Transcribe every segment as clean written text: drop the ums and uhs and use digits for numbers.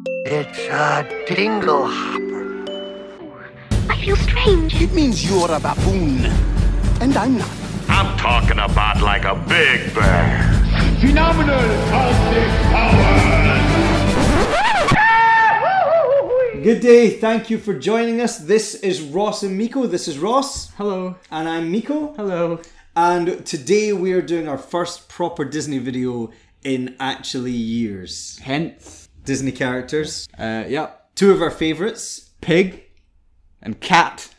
It's a dingle hopper. I feel strange. It means you're a baboon, and I'm not. I'm talking about like a big bear. Phenomenal cosmic powers! Good day, thank you for joining us. This is Ross and Miko. This is Ross. Hello. And I'm Miko. Hello. And today we are doing our first proper Disney video in actually years. Hence. Disney characters. Yeah. Two of our favourites. Pig and cat.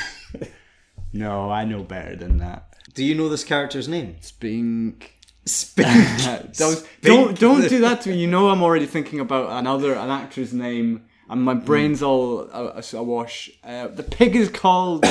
No, I know better than that. Do you know this character's name? Spink. Spink. Don't do that to me. You know I'm already thinking about an actor's name. And my brain's all awash. The pig is called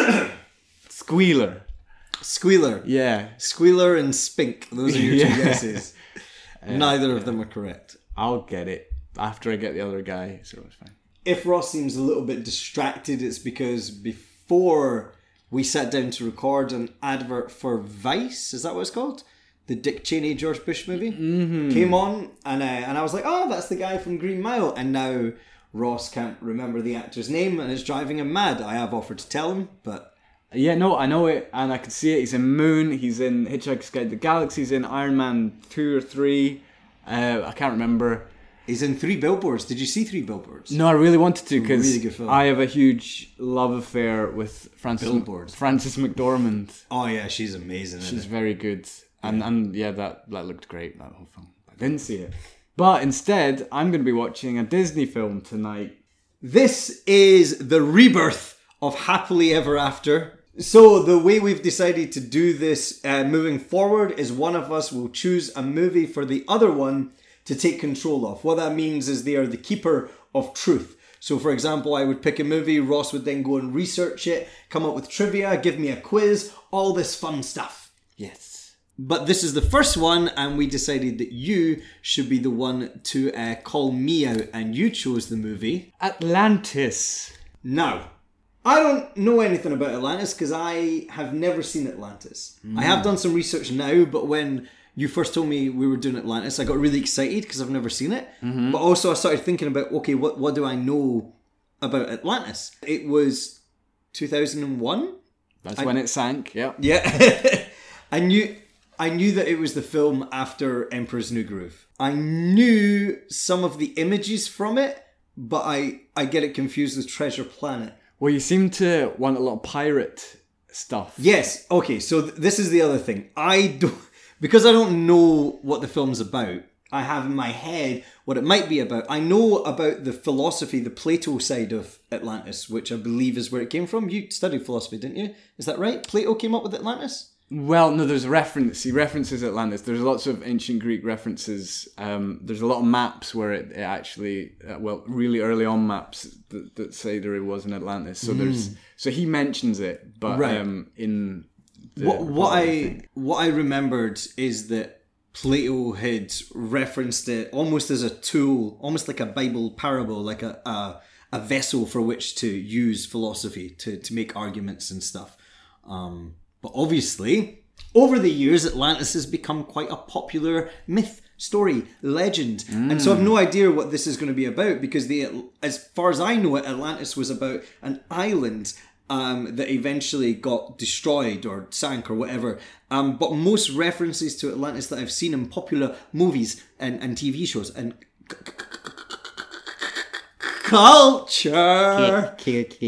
Squealer. Squealer. Yeah. Squealer and Spink. Those are your two Yeah. guesses. Neither of them are correct. I'll get it after I get the other guy, so it's fine. If Ross seems a little bit distracted, it's because before we sat down to record an advert for Vice, is that what it's called? The Dick Cheney, George Bush movie? Mm-hmm. Came on, and I was like, oh, that's the guy from Green Mile. And now Ross can't remember the actor's name, and it's driving him mad. I have offered to tell him, but... Yeah, no, I know it, and I can see it. He's in Moon, he's in Hitchhiker's Guide to the Galaxy, he's in Iron Man 2 or 3. I can't remember. He's in 3 Billboards. Did you see 3 Billboards? No, I really wanted to, because really good film. I have a huge love affair with Frances McDormand. Oh yeah, she's amazing. She's very good. And yeah, that looked great, that whole film. I didn't see it. But instead, I'm going to be watching a Disney film tonight. This is the rebirth of Happily Ever After. So the way we've decided to do this moving forward is one of us will choose a movie for the other one to take control of. What that means is they are the keeper of truth. So for example, I would pick a movie, Ross would then go and research it, come up with trivia, give me a quiz, all this fun stuff. Yes. But this is the first one, and we decided that you should be the one to call me out, and you chose the movie Atlantis. Now, I don't know anything about Atlantis because I have never seen Atlantis. I have done some research now, but when you first told me we were doing Atlantis, I got really excited because I've never seen it. Mm-hmm. But also I started thinking about, okay, what do I know about Atlantis? It was 2001? That's when it sank, yeah. Yeah. I knew that it was the film after Emperor's New Groove. I knew some of the images from it, but I get it confused with Treasure Planet. Well, you seem to want a lot of pirate stuff. Yes. Okay, so this is the other thing. Because I don't know what the film's about, I have in my head what it might be about. I know about the philosophy, the Plato side of Atlantis, which I believe is where it came from. You studied philosophy, didn't you? Is that right? Plato came up with Atlantis? Well, no, there's a reference. He references Atlantis. There's lots of ancient Greek references. There's a lot of maps where it actually, really early on maps that say there was an Atlantis. So so he mentions it, but right. In the what I remembered is that Plato had referenced it almost as a tool, almost like a Bible parable, like a vessel for which to use philosophy to make arguments and stuff. But obviously, over the years, Atlantis has become quite a popular myth, story, legend. And so I've no idea what this is going to be about because as far as I know it, Atlantis was about an island that eventually got destroyed or sank or whatever. But most references to Atlantis that I've seen in popular movies and TV shows and culture. And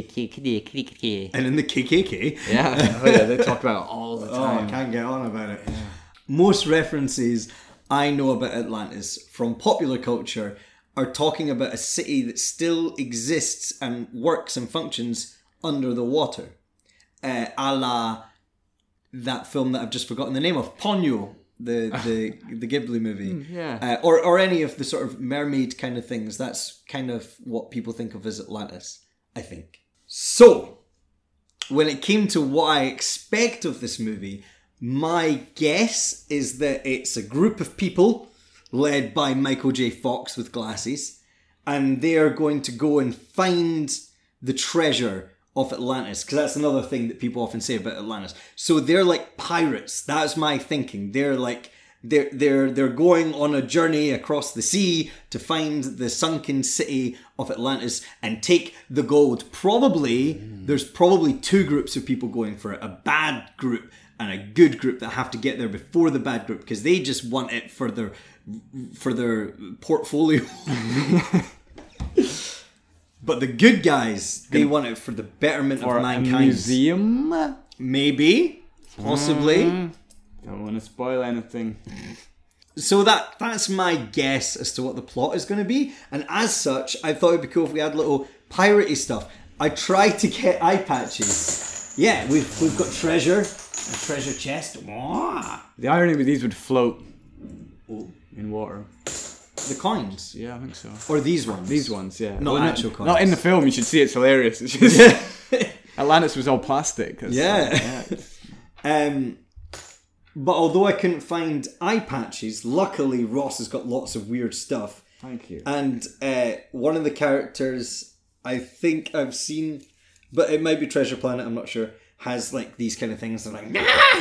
in the KKK. Yeah, they talk about it all the time. I can't get on about it. Yeah. Most references I know about Atlantis from popular culture are talking about a city that still exists and works and functions under the water. A la that film that I've just forgotten the name of, Ponyo. The Ghibli movie, or any of the sort of mermaid kind of things. That's kind of what people think of as Atlantis, I think. So, when it came to what I expect of this movie, my guess is that it's a group of people led by Michael J. Fox with glasses, and they are going to go and find the treasure of Atlantis, because that's another thing that people often say about Atlantis. So they're like pirates. That's my thinking. They're like they're going on a journey across the sea to find the sunken city of Atlantis and take the gold. There's probably two groups of people going for it: a bad group and a good group that have to get there before the bad group because they just want it for their portfolio. But the good guys, they want it for the betterment of mankind. A museum? Maybe, possibly. Don't want to spoil anything. So that's my guess as to what the plot is going to be. And as such, I thought it'd be cool if we had little piratey stuff. I tried to get eye patches. Yeah, we've got treasure, a treasure chest. The irony with these would float in water. The coins. Yeah, I think so. Or these ones. These ones, yeah. Not actual coins. Not in the film. You should see it's hilarious. It's just Atlantis was all plastic. Yeah. But although I couldn't find eye patches, luckily Ross has got lots of weird stuff. Thank you. And one of the characters I think I've seen, but it might be Treasure Planet, I'm not sure, has like these kind of things. They're like,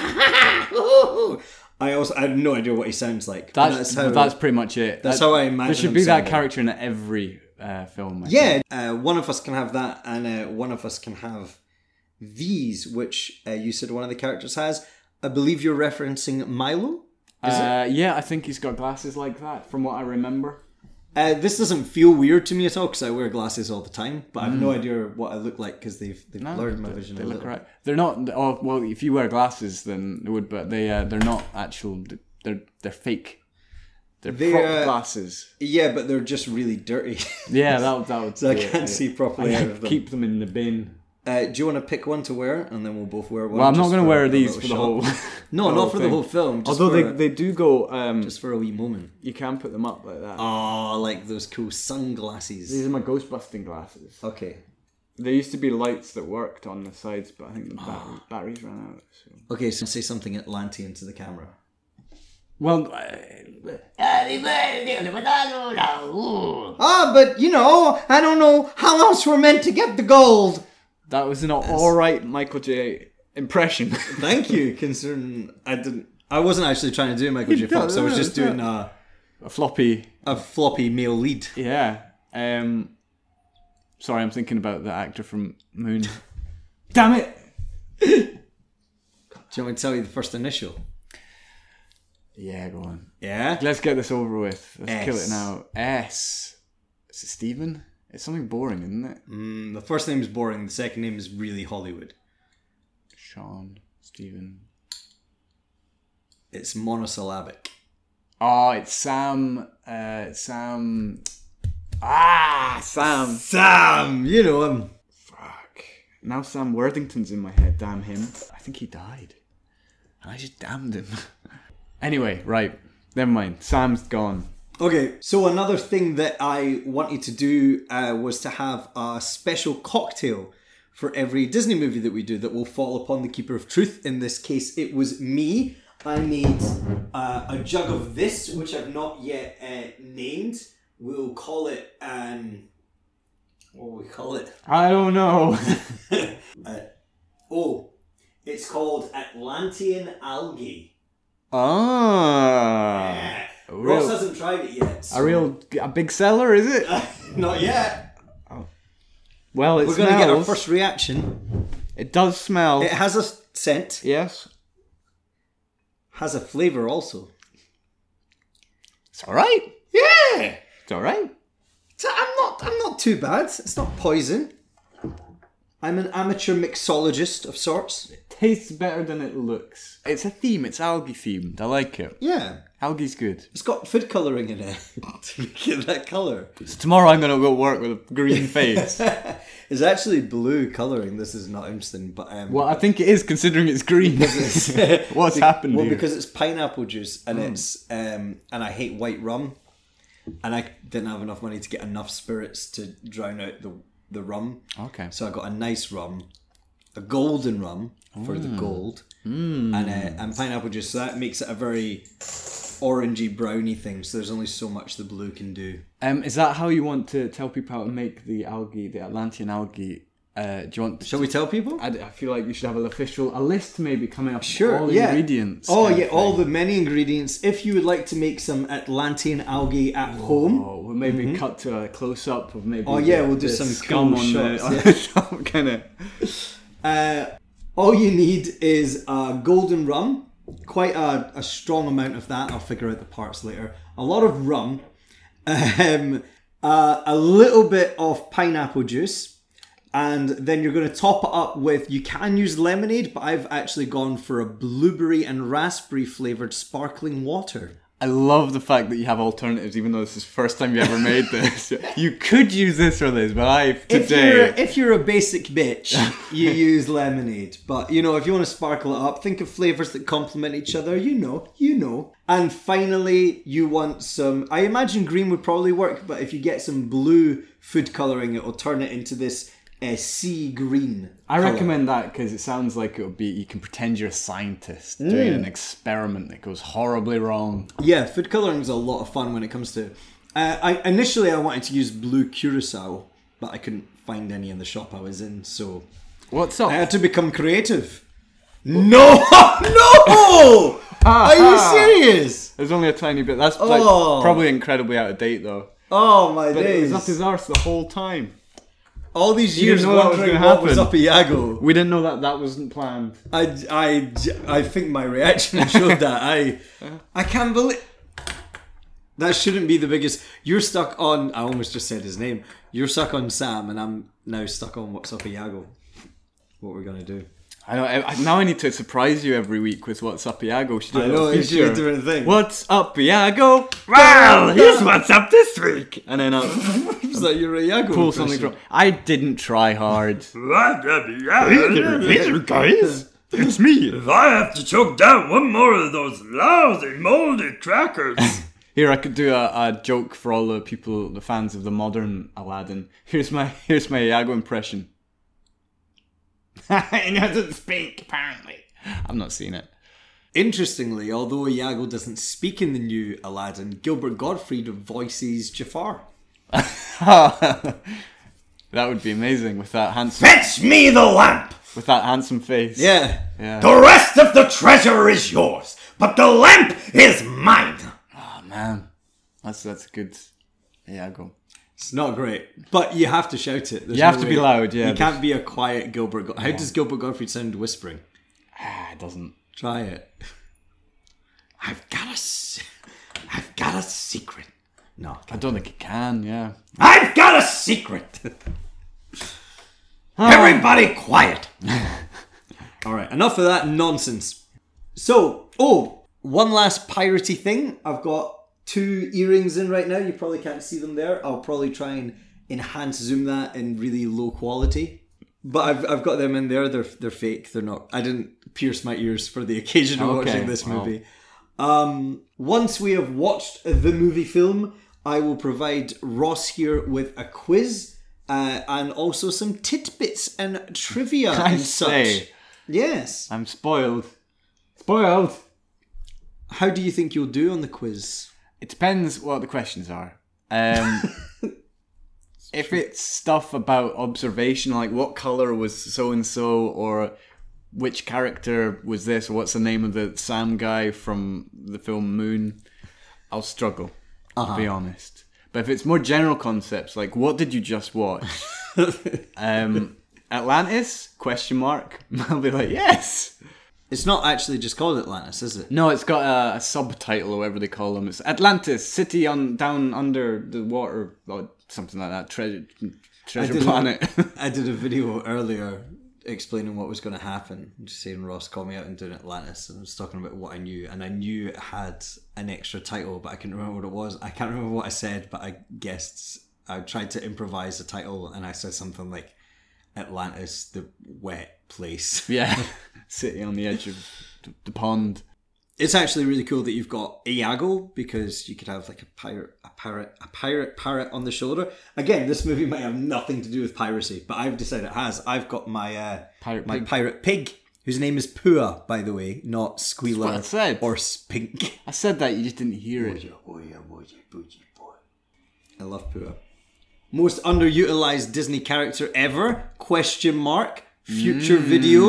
I have no idea what he sounds like. That's pretty much it. That's how I imagine. There should be that character in every film. One of us can have that, and one of us can have these, which you said one of the characters has. I believe you're referencing Milo? Yeah, I think he's got glasses like that, from what I remember. This doesn't feel weird to me at all, because I wear glasses all the time, but I have no idea what I look like, because they've blurred my vision a little. They look right. They're not... Oh, well, if you wear glasses, then it would, but they're not actual... They're fake. They're prop glasses. Yeah, but they're just really dirty. Yeah, that would... So I can't see properly out of them. Keep them in the bin. Do you want to pick one to wear, and then we'll both wear one? Well, I'm not going to wear these for the whole... No, not for the whole film. Just although they do go... just for a wee moment. You can put them up like that. Oh, like those cool sunglasses. These are my ghost-busting glasses. Okay. There used to be lights that worked on the sides, but I think the batteries ran out. So. Okay, so say something Atlantean to the camera. Well... but, I don't know how else we're meant to get the gold. That was an alright Michael J. impression. Thank you, considering I wasn't actually trying to do Michael J. Fox, I was just doing a floppy male lead. Yeah. Sorry, I'm thinking about the actor from Moon. Damn it! Do you want me to tell you the first initial? Yeah, go on. Yeah? Let's get this over with. Let's S. kill it now. S. Is it Stephen? It's something boring, isn't it? The first name is boring. The second name is really Hollywood. Sean. Stephen. It's monosyllabic. Oh, it's Sam. Sam. Sam. Sam! You know him. Fuck. Now Sam Worthington's in my head. Damn him. I think he died. And I just damned him. Anyway, right. Never mind. Sam's gone. Okay, so another thing that I wanted to do was to have a special cocktail for every Disney movie that we do that will fall upon the Keeper of Truth. In this case, it was me. I made a jug of this, which I've not yet named. We'll call it... what will we call it? I don't know. It's called Atlantean Algae. Ah. Ross hasn't tried it yet. So. A big seller, is it? Not yet. Oh. Well, it We're smells. going to get our first reaction. It does smell. It has a scent. Yes. Has a flavour also. It's alright. Yeah. It's alright. I'm not too bad. It's not poison. I'm an amateur mixologist of sorts. It tastes better than it looks. It's a theme. It's algae themed. I like it. Yeah. Algae's good. It's got food colouring in it to make it that colour. So tomorrow I'm going to go work with a green face. It's actually blue colouring. This is not interesting, but... well, I think it is, considering it's green. What's happened here? Well, because it's pineapple juice, and it's... and I hate white rum. And I didn't have enough money to get enough spirits to drown out the rum. Okay. So I got a nice rum, a golden rum for the gold, and pineapple juice. So that makes it a very orangey browny thing. So there's only so much the blue can do. Is that how you want to tell people how to make the algae, the Atlantean algae, Do you want? Shall we tell people? I feel like you should have a list maybe coming up. Sure, all yeah. Ingredients. Oh, kind yeah, of all thing. the many ingredients. If you would like to make some Atlantean algae at home. Oh, we'll maybe cut to a close up of maybe. Oh, yeah, we'll do the some scum cool on shots, the, yeah. on the top, kind of. All you need is golden rum. Quite a strong amount of that. I'll figure out the parts later. A lot of rum. A little bit of pineapple juice. And then you're going to top it up with, you can use lemonade, but I've actually gone for a blueberry and raspberry flavoured sparkling water. I love the fact that you have alternatives, even though this is the first time you ever made this. You could use this or this, but If you're a basic bitch, you use lemonade. But, you know, if you want to sparkle it up, think of flavours that complement each other. You know. And finally, you want some, I imagine green would probably work, but if you get some blue food colouring, it will turn it into this sea green. I colour. recommend that because it sounds like it would be, you can pretend you're a scientist doing an experiment that goes horribly wrong. Yeah, food colouring is a lot of fun when it comes to... Initially, I wanted to use blue curacao, but I couldn't find any in the shop I was in, so What's up? I had to become creative. No! No! Are you serious? There's only a tiny bit. That's Oh. probably incredibly out of date though. Oh my But it days. was up his arse the whole time. All these You years didn't know that was wondering gonna what was happen. up Iago. We didn't know that wasn't planned. I think my reaction showed that. I can't believe... That shouldn't be the biggest... You're stuck on... I almost just said his name. You're stuck on Sam, and I'm now stuck on What's Up Iago. What we're going to do. I know. Now I need to surprise you every week with What's Up Iago. Should do a I little know, you should feature. do a different thing. What's up, Iago? Well, here's what's up this week. And then I'll Is that your Iago pull something from... I didn't try hard. Hey guys, it's me. If I have to choke down one more of those lousy moldy crackers. Here, I could do a joke for all the people, the fans of the modern Aladdin. Here's my Iago impression. He doesn't speak, apparently. I've not seen it. Interestingly, although Iago doesn't speak in the new Aladdin, Gilbert Gottfried voices Jafar. That would be amazing with that handsome Fetch me the lamp. face. Yeah. The rest of the treasure is yours, but the lamp is mine. Oh man, that's good. Iago. It's not great, but you have to shout it. There's You have no to be way. loud, yeah. You can't be a quiet Gilbert. How does Gilbert Gottfried sound whispering? It doesn't. Try it. I've got a secret. No. I don't think it can. Yeah. I've got a secret. Everybody quiet. All right, enough of that nonsense. So, one last piratey thing. I've got 2 earrings in right now. You probably can't see them there. I'll probably try and enhance zoom that in really low quality. But I've got them in there. They're fake. They're not. I didn't pierce my ears for the occasion of Okay, watching this wow. movie. Once we have watched the movie film, I will provide Ross here with a quiz and also some tidbits and trivia I and such. say. Yes. I'm spoiled. Spoiled. How do you think you'll do on the quiz? It depends what the questions are. If it's stuff about observation, like what colour was so-and-so, or which character was this, or what's the name of the Sam guy from the film Moon, I'll struggle, to be honest. But if it's more general concepts, like what did you just watch? Atlantis? Question mark. I'll be like, yes! It's not actually just called Atlantis, is it? No, it's got a subtitle or whatever they call them. It's Atlantis, city down under the water, or something like that. Treasure planet. I did a video earlier explaining what was going to happen. Just saying Ross called me out and doing Atlantis, and I was talking about what I knew, and I knew it had an extra title, but I couldn't remember what it was. I can't remember what I said, but I guessed. I tried to improvise a title, and I said something like Atlantis, the wet place. Yeah, city on the edge of the pond. It's actually really cool that you've got Iago, because you could have like a pirate parrot on the shoulder. Again, this movie might have nothing to do with piracy, but I've decided it has. I've got my pirate pig, whose name is Pua, by the way, not Squealer That's what I said. or Spink. I said that, you just didn't hear it. I love Pua. Most underutilized Disney character ever? Question mark. Future video.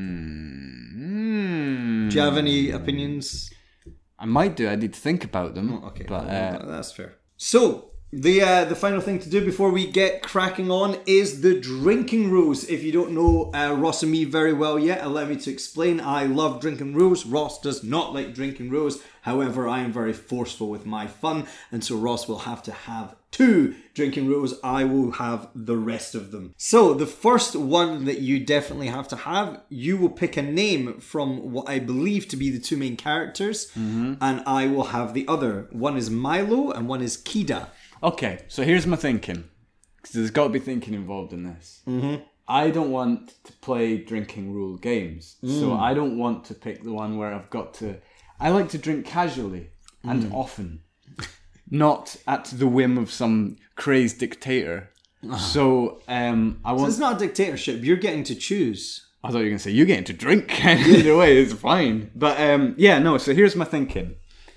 Do you have any opinions? I might do. I need to think about them. Oh, okay, but that's fair. So, the final thing to do before we get cracking on is the drinking rules. If you don't know Ross and me very well yet, allow me to explain. I love drinking rules. Ross does not like drinking rules. However, I am very forceful with my fun, and so Ross will have to have 2 drinking rules. I will have the rest of them. So, the first one that you definitely have to have, you will pick a name from what I believe to be the 2 main characters, and I will have the other. One is Milo and one is Kida. Okay, so here's my thinking. Because there's got to be thinking involved in this. I don't want to play drinking rule games. So I don't want to pick the one where I've got to... I like to drink casually and often. Not at the whim of some crazed dictator. So I want... So it's not a dictatorship. You're getting to choose. I thought you were going to say, you're getting to drink. Either way, it's fine. But so here's my thinking.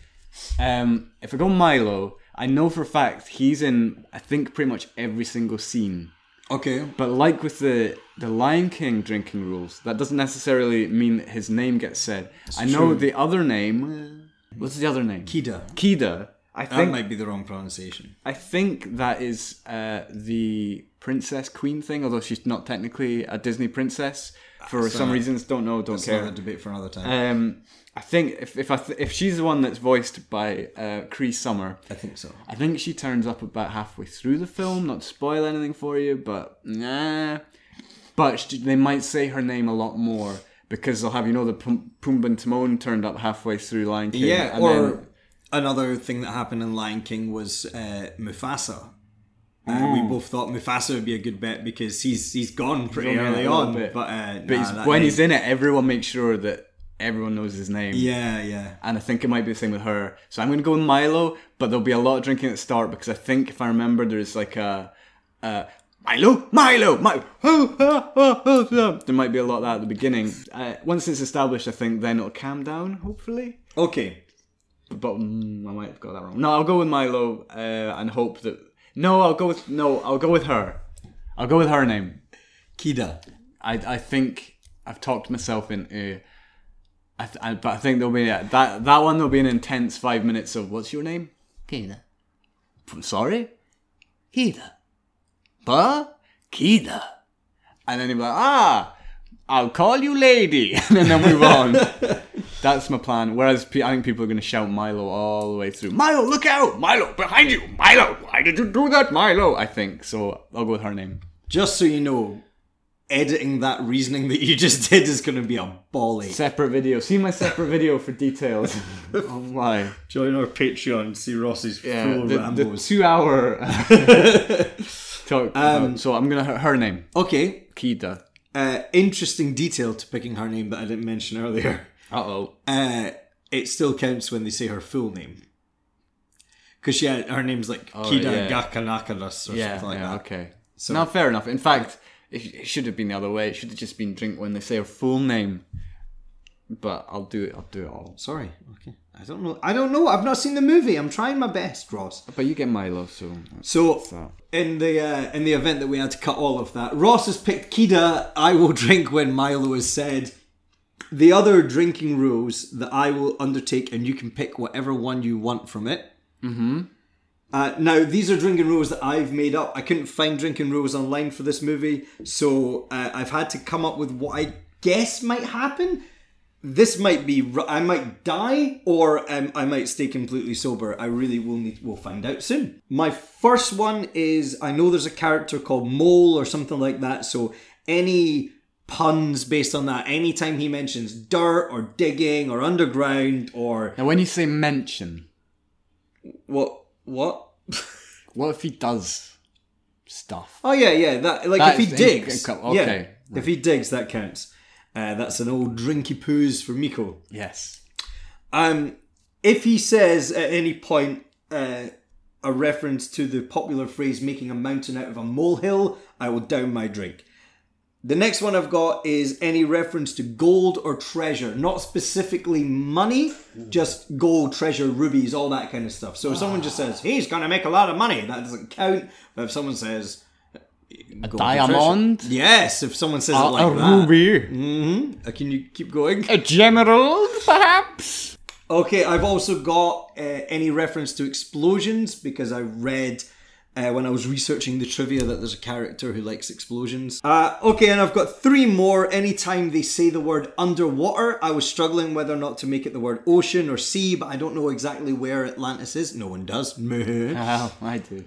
If I go Milo... I know for a fact he's in, I think, pretty much every single scene. Okay. But like with the Lion King drinking rules, that doesn't necessarily mean that his name gets said. I know the other name. What's the other name? Kida. I think that might be the wrong pronunciation. I think that is the princess queen thing, although she's not technically a Disney princess for some reasons. Don't know. Don't care. That's another debate for another time. I think if she's the one that's voiced by Cree Summer, I think so. I think she turns up about halfway through the film. Not to spoil anything for you, but nah. But they might say her name a lot more because they'll have the Pumbaa and Timon turned up halfway through Lion King. Yeah, and or then, another thing that happened in Lion King was Mufasa. We both thought Mufasa would be a good bet because he's gone pretty early on. But when he's in it, everyone makes sure that everyone knows his name. Yeah. And I think it might be the same with her. So I'm going to go with Milo, but there'll be a lot of drinking at the start because I think, if I remember, there's like a Milo. There might be a lot of that at the beginning. Once it's established, I think then it'll calm down, hopefully. Okay. But I might have got that wrong. No, I'll go with Milo and hope that... I'll go with her. I'll go with her name. Kida. I think I've talked myself into... but I think there'll be that one. There'll be an intense 5 minutes of what's your name? Kida. Sorry, Kida. But Kida, and then he'll be like, I'll call you lady, and then move on. That's my plan. Whereas I think people are going to shout Milo all the way through. Milo, look out! Milo, behind you! Milo, why did you do that, Milo? I think so. I'll go with her name. Just so you know, editing that reasoning that you just did is going to be a ball ache. Separate video. See my separate video for details on why. Join our Patreon. See Ross's full rambles. The 2 hour talk. So I'm going to her name. Okay. Kida. Interesting detail to picking her name that I didn't mention earlier. It still counts when they say her full name. Because her name's like Kida Gakanakaras or something like that. Okay. So, no, fair enough. In fact... It should have been the other way. It should have just been drink when they say her full name. But I'll do it all. Sorry. Okay. I don't know. I've not seen the movie. I'm trying my best, Ross. But you get Milo, so in the event that we had to cut all of that, Ross has picked Kida. I will drink when Milo is said. The other drinking rules that I will undertake, and you can pick whatever one you want from it. Mm-hmm. Now, these are drinking rules that I've made up. I couldn't find drinking rules online for this movie, so I've had to come up with what I guess might happen. This might be... I might die, or I might stay completely sober. I really we'll find out soon. My first one is, I know there's a character called Mole or something like that, so any puns based on that, anytime he mentions dirt or digging or underground or... Now, when you say mention... What? What if he does stuff? Oh yeah. That if he digs. Okay. Yeah, right. If he digs, that counts. That's an old drinky poos for Miko. Yes. If he says at any point a reference to the popular phrase "making a mountain out of a molehill," I will down my drink. The next one I've got is any reference to gold or treasure. Not specifically money, just gold, treasure, rubies, all that kind of stuff. So if someone just says, he's going to make a lot of money, that doesn't count. But if someone says... A diamond? Yes, if someone says it like a that. ruby? Can you keep going? A gemerald, perhaps? Okay, I've also got any reference to explosions, because I read when I was researching the trivia that there's a character who likes explosions. Okay, and I've got 3 more. Anytime they say the word underwater, I was struggling whether or not to make it the word ocean or sea, but I don't know exactly where Atlantis is. No one does. Oh, I do.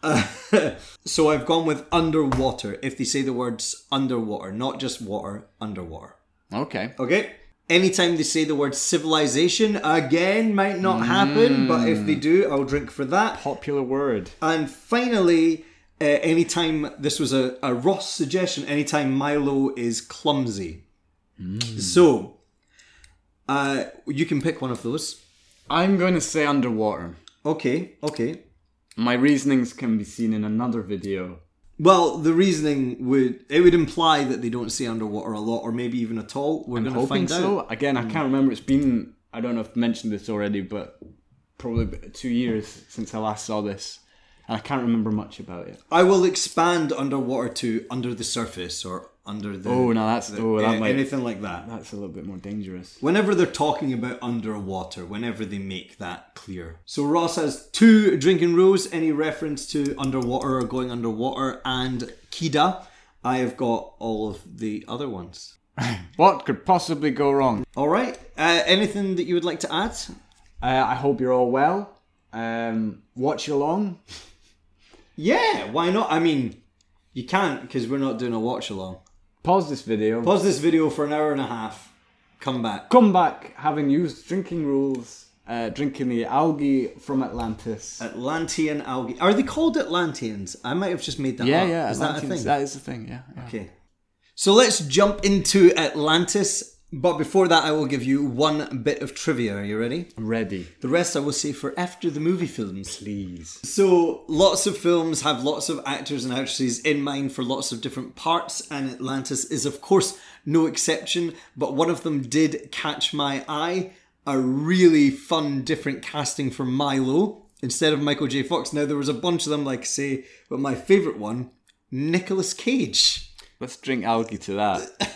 So I've gone with underwater. If they say the words underwater, not just water, underwater. Okay. Okay? Anytime they say the word civilization, again, might not happen, but if they do, I'll drink for that. Popular word. And finally, anytime, this was a Ross suggestion, anytime Milo is clumsy. So, you can pick one of those. I'm going to say underwater. Okay. My reasonings can be seen in another video. Well, the reasoning would imply that they don't say underwater a lot, or maybe even at all. We're going to find out. Again, I can't remember. It's been, I don't know if I've mentioned this already, but probably 2 years since I last saw this. And I can't remember much about it. I will expand underwater to under the surface or under the... that might... anything like that. That's a little bit more dangerous. Whenever they're talking about underwater, whenever they make that clear. So Ross has 2 drinking rules, any reference to underwater or going underwater, and Kida, I have got all of the other ones. What could possibly go wrong? All right. Anything that you would like to add? I hope you're all well. Watch along. Yeah, why not? I mean, you can't because we're not doing a watch along. Pause this video. Pause this video for an hour and a half. Come back. Come back having used drinking rules, drinking the algae from Atlantis. Atlantean algae. Are they called Atlanteans? I might have just made that up. Yeah. Is that a thing? That is a thing, yeah. Okay. So let's jump into Atlantis. But before that, I will give you one bit of trivia. Are you ready? Ready. The rest I will say for after the movie films. Please. So, lots of films have lots of actors and actresses in mind for lots of different parts, and Atlantis is, of course, no exception. But one of them did catch my eye. A really fun, different casting for Milo instead of Michael J. Fox. Now, there was a bunch of them, like, say, but my favourite one, Nicolas Cage. Let's drink algae to that.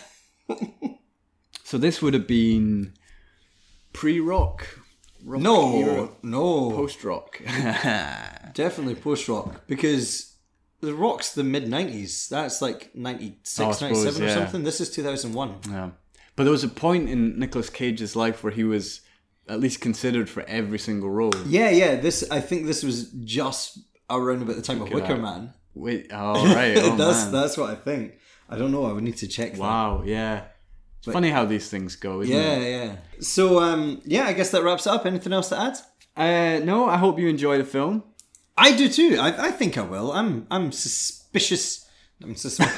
So this would have been pre-rock? No. Post-rock. Definitely post-rock, because the rock's the mid-90s. That's like 96, 97 or something. This is 2001. Yeah. But there was a point in Nicolas Cage's life where he was at least considered for every single role. Yeah. I think this was just around about the time of Wicker Man. Wait, right. That's what I think. I don't know. I would need to check that. Wow, yeah. It's funny how these things go, isn't it? Yeah. So, I guess that wraps it up. Anything else to add? No, I hope you enjoy the film. I do too. I think I will. I'm suspicious. I'm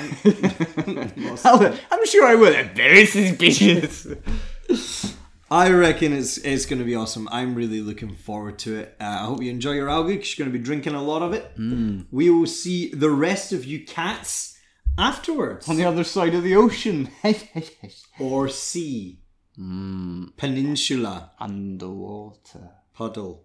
sure I will. I'm very suspicious. I reckon it's going to be awesome. I'm really looking forward to it. I hope you enjoy your algae because you're going to be drinking a lot of it. We will see the rest of you cats afterwards. On the other side of the ocean. Or sea. Peninsula. Underwater. Puddle.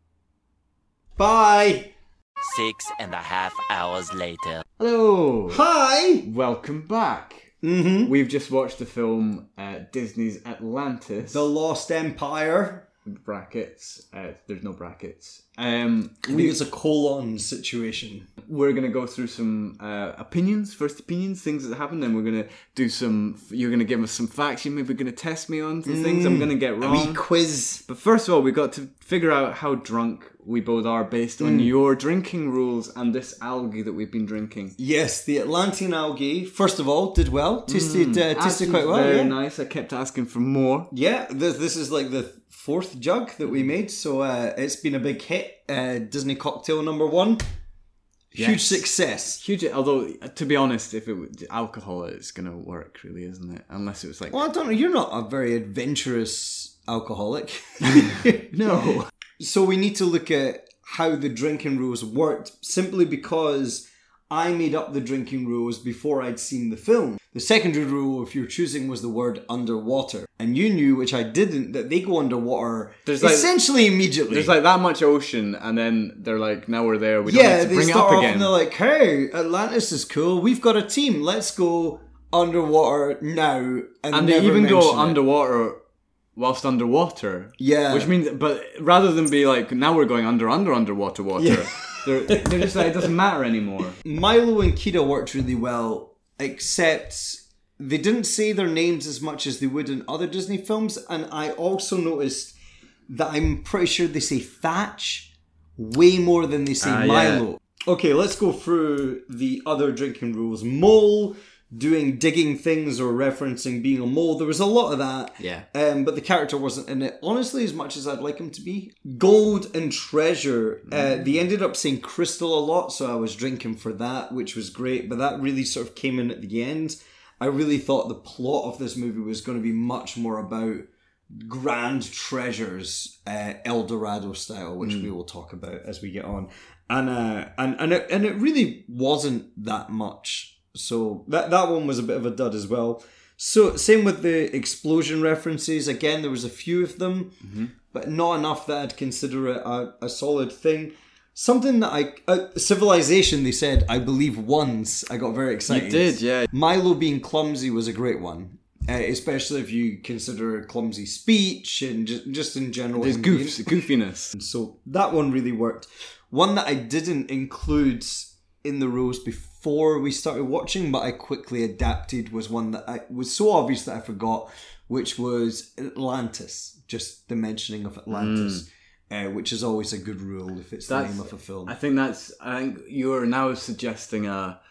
Bye. 6.5 hours later. Hello. Hi. Welcome back. We've just watched the film Disney's Atlantis. The Lost Empire. Brackets. There's no brackets. I think it's a colon situation. We're going to go through some first opinions, things that happened, then we're going to do you're going to give us some facts, you're maybe going to test me on some things I'm going to get wrong. A wee quiz. But first of all, we got to figure out how drunk we both are based on your drinking rules and this algae that we've been drinking. Yes, the Atlantean algae, first of all, did well. Tasted quite well. Very nice. I kept asking for more. Yeah, this is like the 4th jug that we made, so it's been a big hit. Disney cocktail number 1. Huge success. Huge. Although, to be honest, if it was alcohol, it's going to work, really, isn't it? Unless it was like... Well, I don't know. You're not a very adventurous alcoholic. No. So we need to look at how the drinking rules worked, simply because I made up the drinking rules before I'd seen the film. The secondary rule, if you're choosing, was the word underwater. And you knew, which I didn't, that they go underwater essentially immediately. There's like that much ocean, and then they're like, now we're there, we don't need to bring it up again. And they're like, hey, Atlantis is cool, we've got a team, let's go underwater now. And they even go underwater whilst underwater. Yeah. Which means, but rather than be like, now we're going underwater water. Yeah. They're just like, it doesn't matter anymore. Milo and Kida worked really well, except they didn't say their names as much as they would in other Disney films. And I also noticed that I'm pretty sure they say Thatch way more than they say Milo. Yeah. Okay, let's go through the other drinking rules. Mole, doing digging things or referencing being a mole. There was a lot of that. Yeah. But the character wasn't in it, honestly, as much as I'd like him to be. Gold and treasure. They ended up saying crystal a lot, so I was drinking for that, which was great. But that really sort of came in at the end. I really thought the plot of this movie was going to be much more about grand treasures, El Dorado style, which we will talk about as we get on. And it really wasn't that much. So that one was a bit of a dud as well. So same with the explosion references. Again, there was a few of them, but not enough that I'd consider it a solid thing. Something that Civilization, they said, I believe once. I got very excited. You did, yeah. Milo being clumsy was a great one. Especially if you consider clumsy speech and just in general. There's goofiness. And so that one really worked. One that I didn't include in the rules before we started watching, but I quickly adapted, was one that was so obvious that I forgot, which was Atlantis. Just the mentioning of Atlantis, which is always a good rule if it's the name of a film. I think you're now suggesting a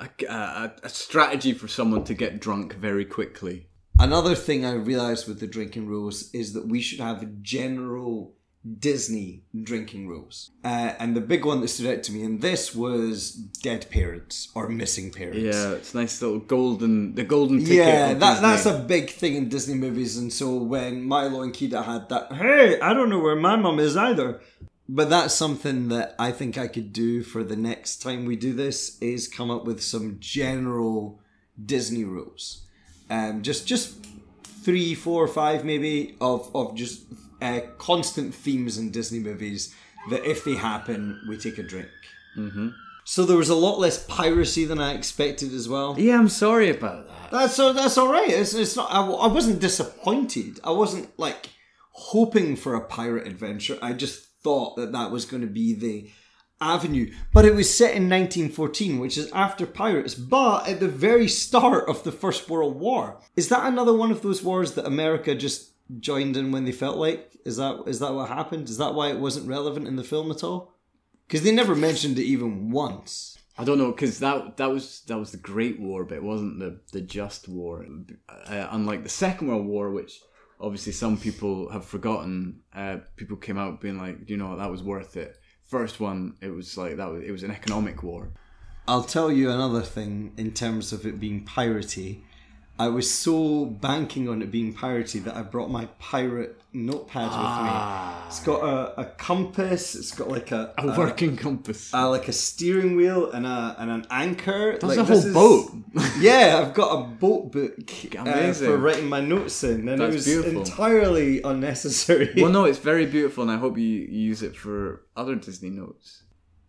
strategy for someone to get drunk very quickly. Another thing I realised with the drinking rules is that we should have general Disney drinking rules. And the big one that stood out to me in this was dead parents or missing parents. Yeah, it's nice little golden ticket. Yeah, that's a big thing in Disney movies. And so when Milo and Kida had that, hey, I don't know where my mum is either. But that's something that I think I could do for the next time we do this, is come up with some general Disney rules. Just 3, 4, 5 maybe of just constant themes in Disney movies that if they happen, we take a drink. Mm-hmm. So there was a lot less piracy than I expected as well. Yeah, I'm sorry about that. That's all right. It's not. I wasn't disappointed. I wasn't like hoping for a pirate adventure. I just thought that was going to be the avenue. But it was set in 1914, which is after pirates, but at the very start of the First World War. Is that another one of those wars that America just joined in when they felt like? Is that what happened? Is that why it wasn't relevant in the film at all? Because they never mentioned it even once. I don't know, because that was the Great War, but it wasn't the Just War. Unlike the Second World War, which obviously some people have forgotten, people came out being like, you know, that was worth it. First one, it was like it was an economic war. I'll tell you another thing in terms of it being piratey. I was so banking on it being piratey that I brought my pirate notepad with me. It's got a compass. It's got like a working compass, like a steering wheel and an anchor. That's like, a whole boat. Yeah, I've got a boat book for writing my notes in, and That's it was beautiful. Entirely unnecessary. Well, no, it's very beautiful, and I hope you use it for other Disney notes.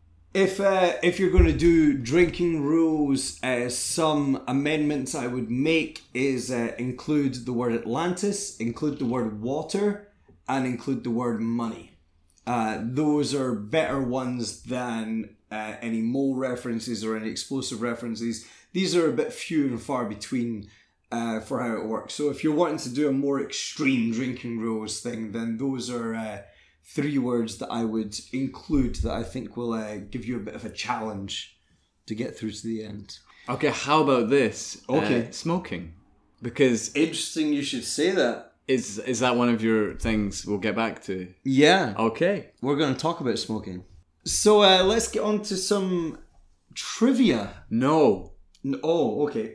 If you're going to do drinking rules, some amendments I would make is include the word Atlantis, include the word water, and include the word money. Those are better ones than any mole references or any explosive references. These are a bit few and far between for how it works. So if you're wanting to do a more extreme drinking rules thing, then those are 3 words that I would include that I think will give you a bit of a challenge to get through to the end. Okay, how about this? Okay. Smoking. Because... Interesting you should say that. Is that one of your things we'll get back to? Yeah. Okay. We're going to talk about smoking. So let's get on to some trivia. No. Oh, okay.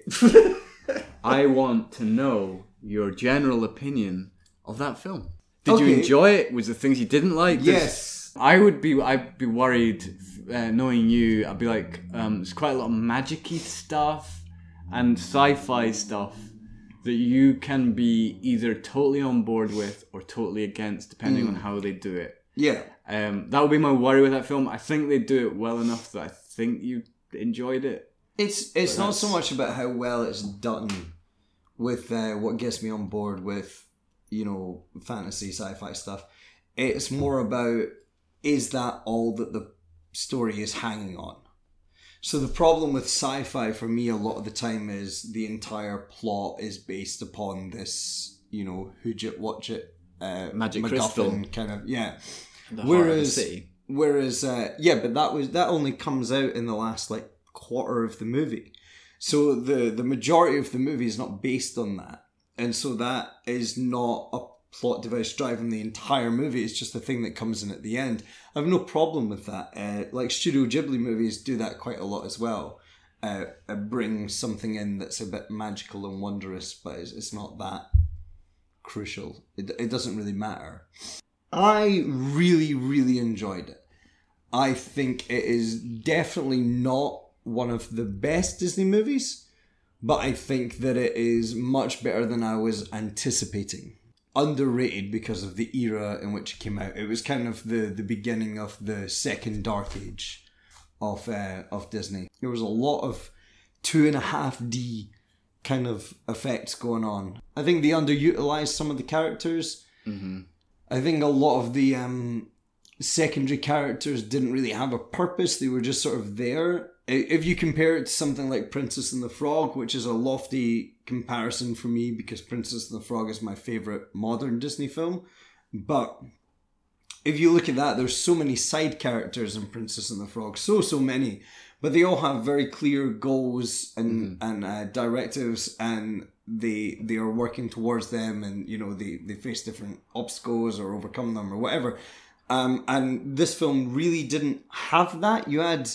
I want to know your general opinion of that film. Did you enjoy it? Was there things you didn't like? Yes. I'd be worried, knowing you. I'd be like, there's quite a lot of magic-y stuff and sci-fi stuff that you can be either totally on board with or totally against, depending on how they do it. Yeah. That would be my worry with that film. I think they do it well enough that I think you enjoyed it. It's not so much about how well it's done with what gets me on board with, fantasy, sci-fi stuff. It's more about, is that all that the story is hanging on? So the problem with sci-fi for me a lot of the time is the entire plot is based upon this, who'd you watch it? Magic MacGuffin crystal. kind of, yeah. The heart of the city. Whereas, but that only comes out in the last quarter of the movie. So the majority of the movie is not based on that. And so that is not a plot device driving the entire movie. It's just a thing that comes in at the end. I have no problem with that. Studio Ghibli movies do that quite a lot as well. Bring something in that's a bit magical and wondrous, but it's not that crucial. It doesn't really matter. I really, really enjoyed it. I think it is definitely not one of the best Disney movies, but I think that it is much better than I was anticipating. Underrated because of the era in which it came out. It was kind of the beginning of the second dark age of Disney. There was a lot of 2.5D kind of effects going on. I think they underutilized some of the characters. Mm-hmm. I think a lot of the secondary characters didn't really have a purpose. They were just sort of there. If you compare it to something like Princess and the Frog, which is a lofty comparison for me because Princess and the Frog is my favourite modern Disney film. But if you look at that, there's so many side characters in Princess and the Frog. So many. But they all have very clear goals and directives, and they are working towards them, and they face different obstacles or overcome them or whatever. And this film really didn't have that. You had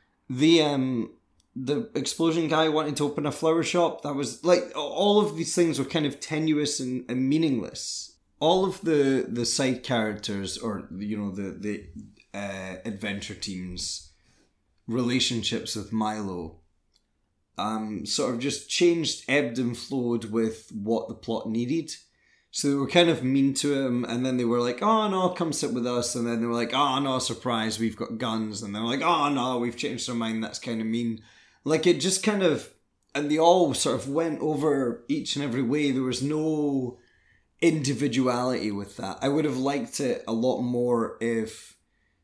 the explosion guy wanting to open a flower shop. That was all of these things were kind of tenuous and meaningless. All of the side characters, or the adventure teams' relationships with Milo sort of just changed, ebbed and flowed with what the plot needed. So they were kind of mean to him, and then they were like, oh no, come sit with us. And then they were like, oh no, surprise, we've got guns. And they're like, oh no, we've changed our mind, that's kind of mean. It just kind of, and they all sort of went over each and every way. There was no individuality with that. I would have liked it a lot more if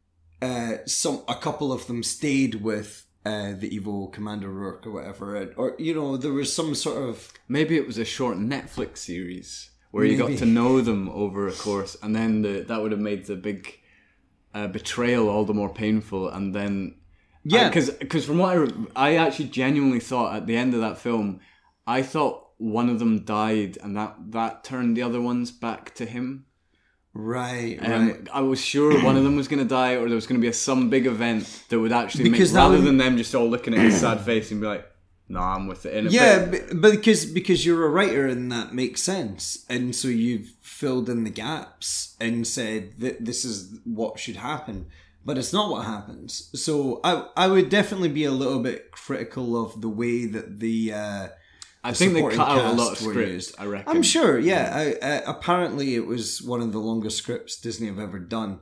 a couple of them stayed with the evil Commander Rourke or whatever. Or, there was some sort of... Maybe it was a short Netflix series where you got to know them over a course, and then that would have made the big betrayal all the more painful. And then, yeah, because from what I actually genuinely thought at the end of that film, I thought one of them died, and that turned the other ones back to him. Right. I was sure one of them was going to die, or there was going to be some big event that would actually rather than them just all looking at his sad face and be like, no, I'm with it in a bit. But because you're a writer and that makes sense. And so you've filled in the gaps and said that this is what should happen. But it's not what happens. So I would definitely be a little bit critical of the way that I think they cut out a lot of scripts, I reckon. I'm sure, yeah. Apparently it was one of the longest scripts Disney have ever done.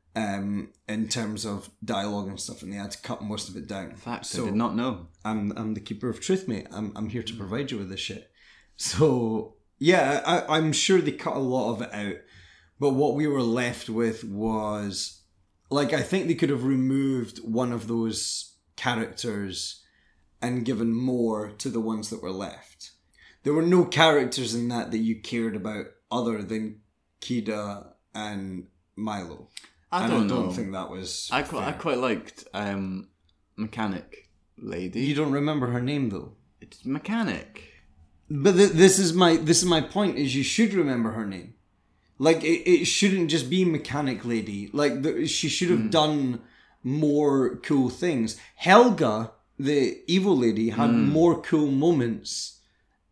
In terms of dialogue and stuff, and they had to cut most of it down. In fact, I did not know. I'm the keeper of truth, mate. I'm here to provide you with this shit. So yeah, I'm sure they cut a lot of it out, but what we were left with was I think they could have removed one of those characters and given more to the ones that were left. There were no characters in that you cared about other than Kida and Milo. I don't think that was I quite liked Mechanic Lady. You don't remember her name though. It's Mechanic. But this is my point. Is you should remember her name. It shouldn't just be Mechanic Lady. She should have done more cool things. Helga, the evil lady, had more cool moments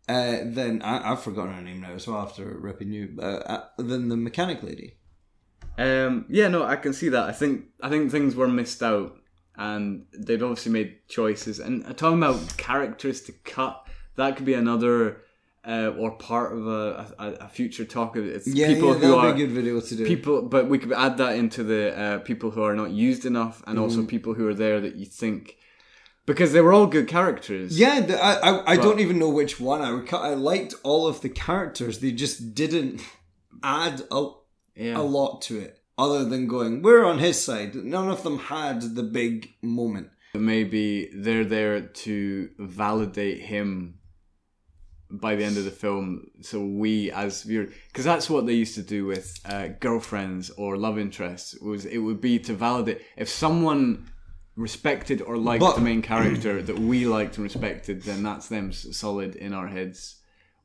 than I've forgotten her name now, so I'll have to rip you than the Mechanic Lady. I can see that. I think things were missed out, and they'd obviously made choices. And talking about characters to cut, that could be another or part of a future talk. It's people who are be a good video to do. People, but we could add that into the people who are not used enough, and also people who are there that you think. Because they were all good characters. Yeah, I don't even know which one I liked all of the characters. They just didn't add a lot to it, other than going, we're on his side. None of them had the big moment. Maybe they're there to validate him by the end of the film, so we as viewers, because that's what they used to do with girlfriends or love interests. It would be to validate if someone respected or liked the main character that we liked and respected, then that's them solid in our heads.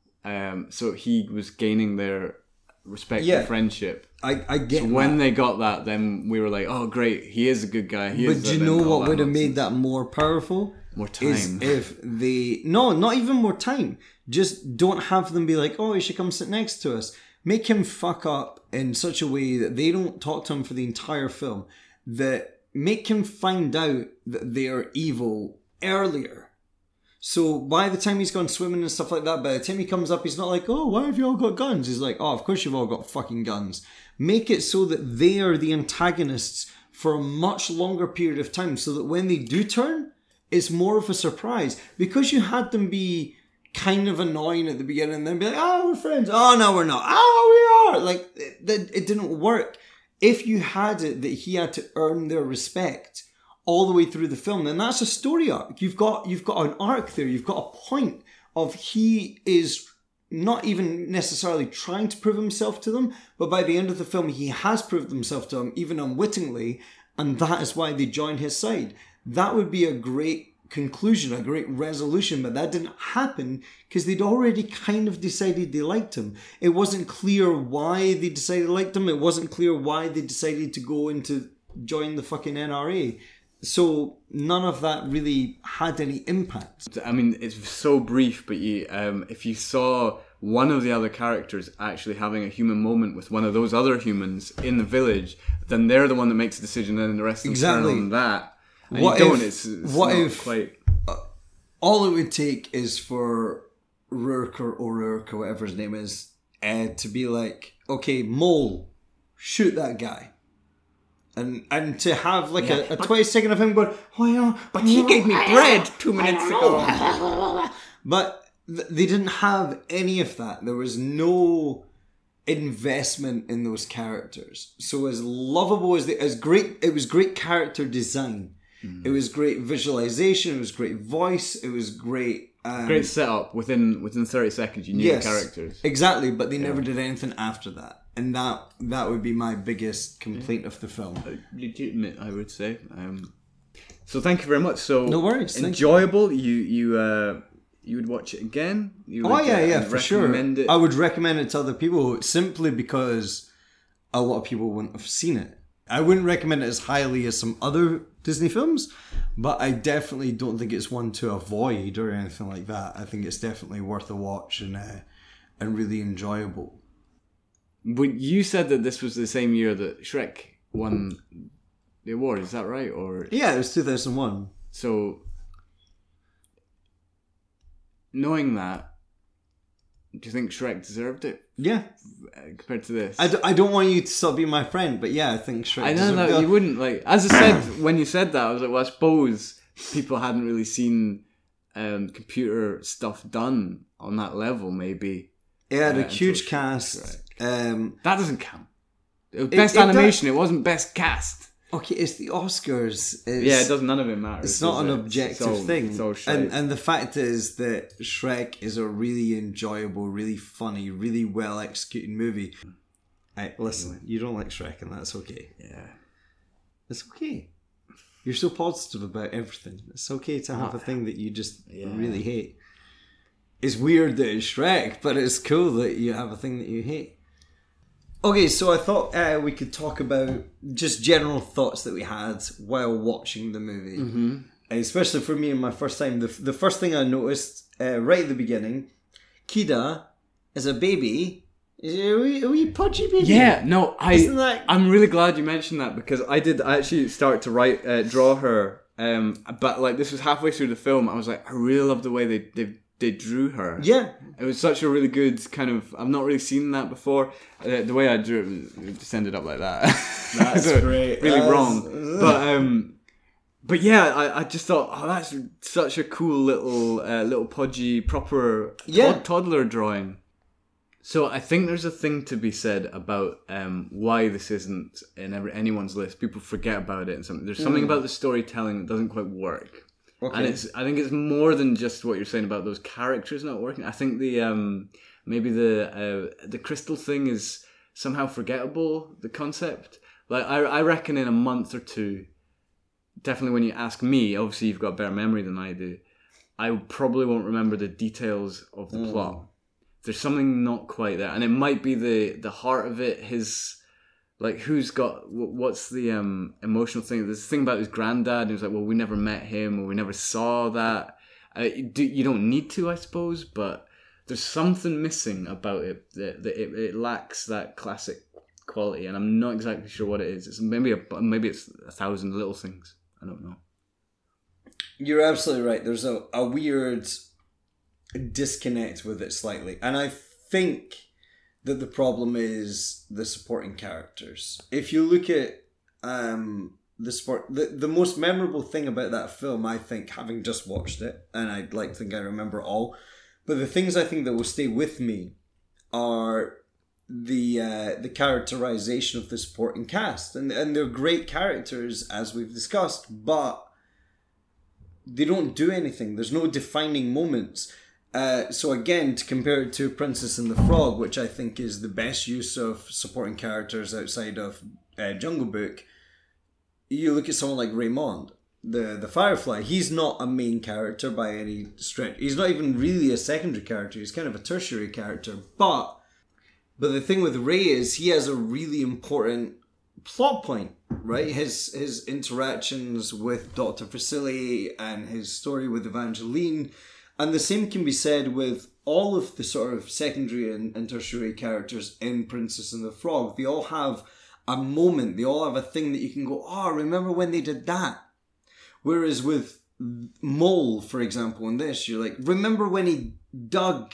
So he was gaining their respect and friendship. I get so that. when they got that, then we were like, oh great, he is a good guy. But do you know what would have made that more powerful? More time. Is if they... No, not even more time. Just don't have them be like, oh, you should come sit next to us. Make him fuck up in such a way that they don't talk to him for the entire film. That make him find out that they are evil earlier. So by the time he's gone swimming and stuff like that, by the time he comes up, he's not like, oh, why have you all got guns? He's like, oh, of course you've all got fucking guns. Make it so that they are the antagonists for a much longer period of time, so that when they do turn, it's more of a surprise. Because you had them be kind of annoying at the beginning and then be like, oh, we're friends. Oh, no, we're not. Oh, we are. Like, it didn't work. If you had it that he had to earn their respect all the way through the film, then that's a story arc. You've got an arc there. You've got a point of he is not even necessarily trying to prove himself to them, but by the end of the film, he has proved himself to them, even unwittingly, and that is why they join his side. That would be a great conclusion, a great resolution, but that didn't happen because they'd already kind of decided they liked him. It wasn't clear why they decided they liked him. It wasn't clear why they decided to go into join the fucking NRA. So none of that really had any impact. I mean, it's so brief, but you, if you saw one of the other characters actually having a human moment with one of those other humans in the village, then they're the one that makes the decision, and then the rest of them turn on that. And what you don't, if, it's what not if quite... all it would take is for Rourke or O'Rourke or whatever his name is, to be like, okay, Mole, shoot that guy. And to have like a 20-second of him going, oh yeah, But he gave me bread 2 minutes ago. But they didn't have any of that. There was no investment in those characters. So as lovable as it was great character design. It was great visualization. It was great voice. It was great. Great setup. Within 30 seconds, you knew the characters. Exactly, but they never did anything after that. And that would be my biggest complaint of the film. Legitimate, I would say. So thank you very much. So no worries. Enjoyable. You would watch it again? You would, for sure. I would recommend it to other people simply because a lot of people wouldn't have seen it. I wouldn't recommend it as highly as some other Disney films, but I definitely don't think it's one to avoid or anything like that. I think it's definitely worth a watch and really enjoyable. But you said that this was the same year that Shrek won the award, is that right? Or yeah, it was 2001. So, knowing that, do you think Shrek deserved it? Yeah. Compared to this? I don't want you to stop being my friend, but yeah, I think Shrek deserved it. I know, you wouldn't. Like, as I said, when you said that, I was like, well, I suppose people hadn't really seen computer stuff done on that level, maybe. Yeah, the huge cast. That doesn't count. It was best animation, it wasn't best cast. Okay, it's the Oscars. Yeah, it doesn't. None of it matters. It's not an objective thing. It's all shite. And the fact is that Shrek is a really enjoyable, really funny, really well executed movie. Listen, you don't like Shrek, and that's okay. Yeah, it's okay. You're so positive about everything. It's okay to have a thing that you just really hate. It's weird that it's Shrek, but it's cool that you have a thing that you hate. Okay, so I thought we could talk about just general thoughts that we had while watching the movie. Mm-hmm. Especially for me in my first time. The first thing I noticed right at the beginning, Kida, as a baby, Are we pudgy baby? Yeah, no, Isn't that- I'm really glad you mentioned that because I actually start to draw her. But like this was halfway through the film, I was like, I really love the way they drew her. Yeah. It was such a really good kind of. I've not really seen that before. The way I drew it just ended up like that. That's So, great. Really wrong. But yeah, I just thought, oh, that's such a cool little podgy proper toddler drawing. So I think there's a thing to be said about why this isn't in anyone's list. People forget about it, and there's something about the storytelling that doesn't quite work. Okay. And I think it's more than just what you're saying about those characters not working. I think maybe the crystal thing is somehow forgettable. The concept, like I reckon, in a month or two, definitely when you ask me, obviously you've got a better memory than I do. I probably won't remember the details of the plot. There's something not quite there, and it might be the heart of it. Who's got what's the emotional thing? There's this thing about his granddad, and he was like, well, we never met him, or we never saw that. You don't need to, I suppose, but there's something missing about it that it lacks that classic quality, and I'm not exactly sure what it is. It's maybe it's 1,000 little things. I don't know. You're absolutely right. There's a weird disconnect with it slightly, and I think that the problem is the supporting characters. If you look at the most memorable thing about that film, I think, having just watched it, and I'd like to think I remember all, but the things I think that will stay with me are the characterization of the supporting cast, and they're great characters as we've discussed, but they don't do anything. There's no defining moments. So again, to compare it to Princess and the Frog, which I think is the best use of supporting characters outside of Jungle Book, you look at someone like Raymond, the Firefly. He's not a main character by any stretch. He's not even really a secondary character. He's kind of a tertiary character. But the thing with Ray is he has a really important plot point, right? His interactions with Dr. Facili and his story with Evangeline. And the same can be said with all of the sort of secondary and tertiary characters in Princess and the Frog. They all have a moment. They all have a thing that you can go, oh, remember when they did that? Whereas with Mole, for example, in this, you're like, remember when he dug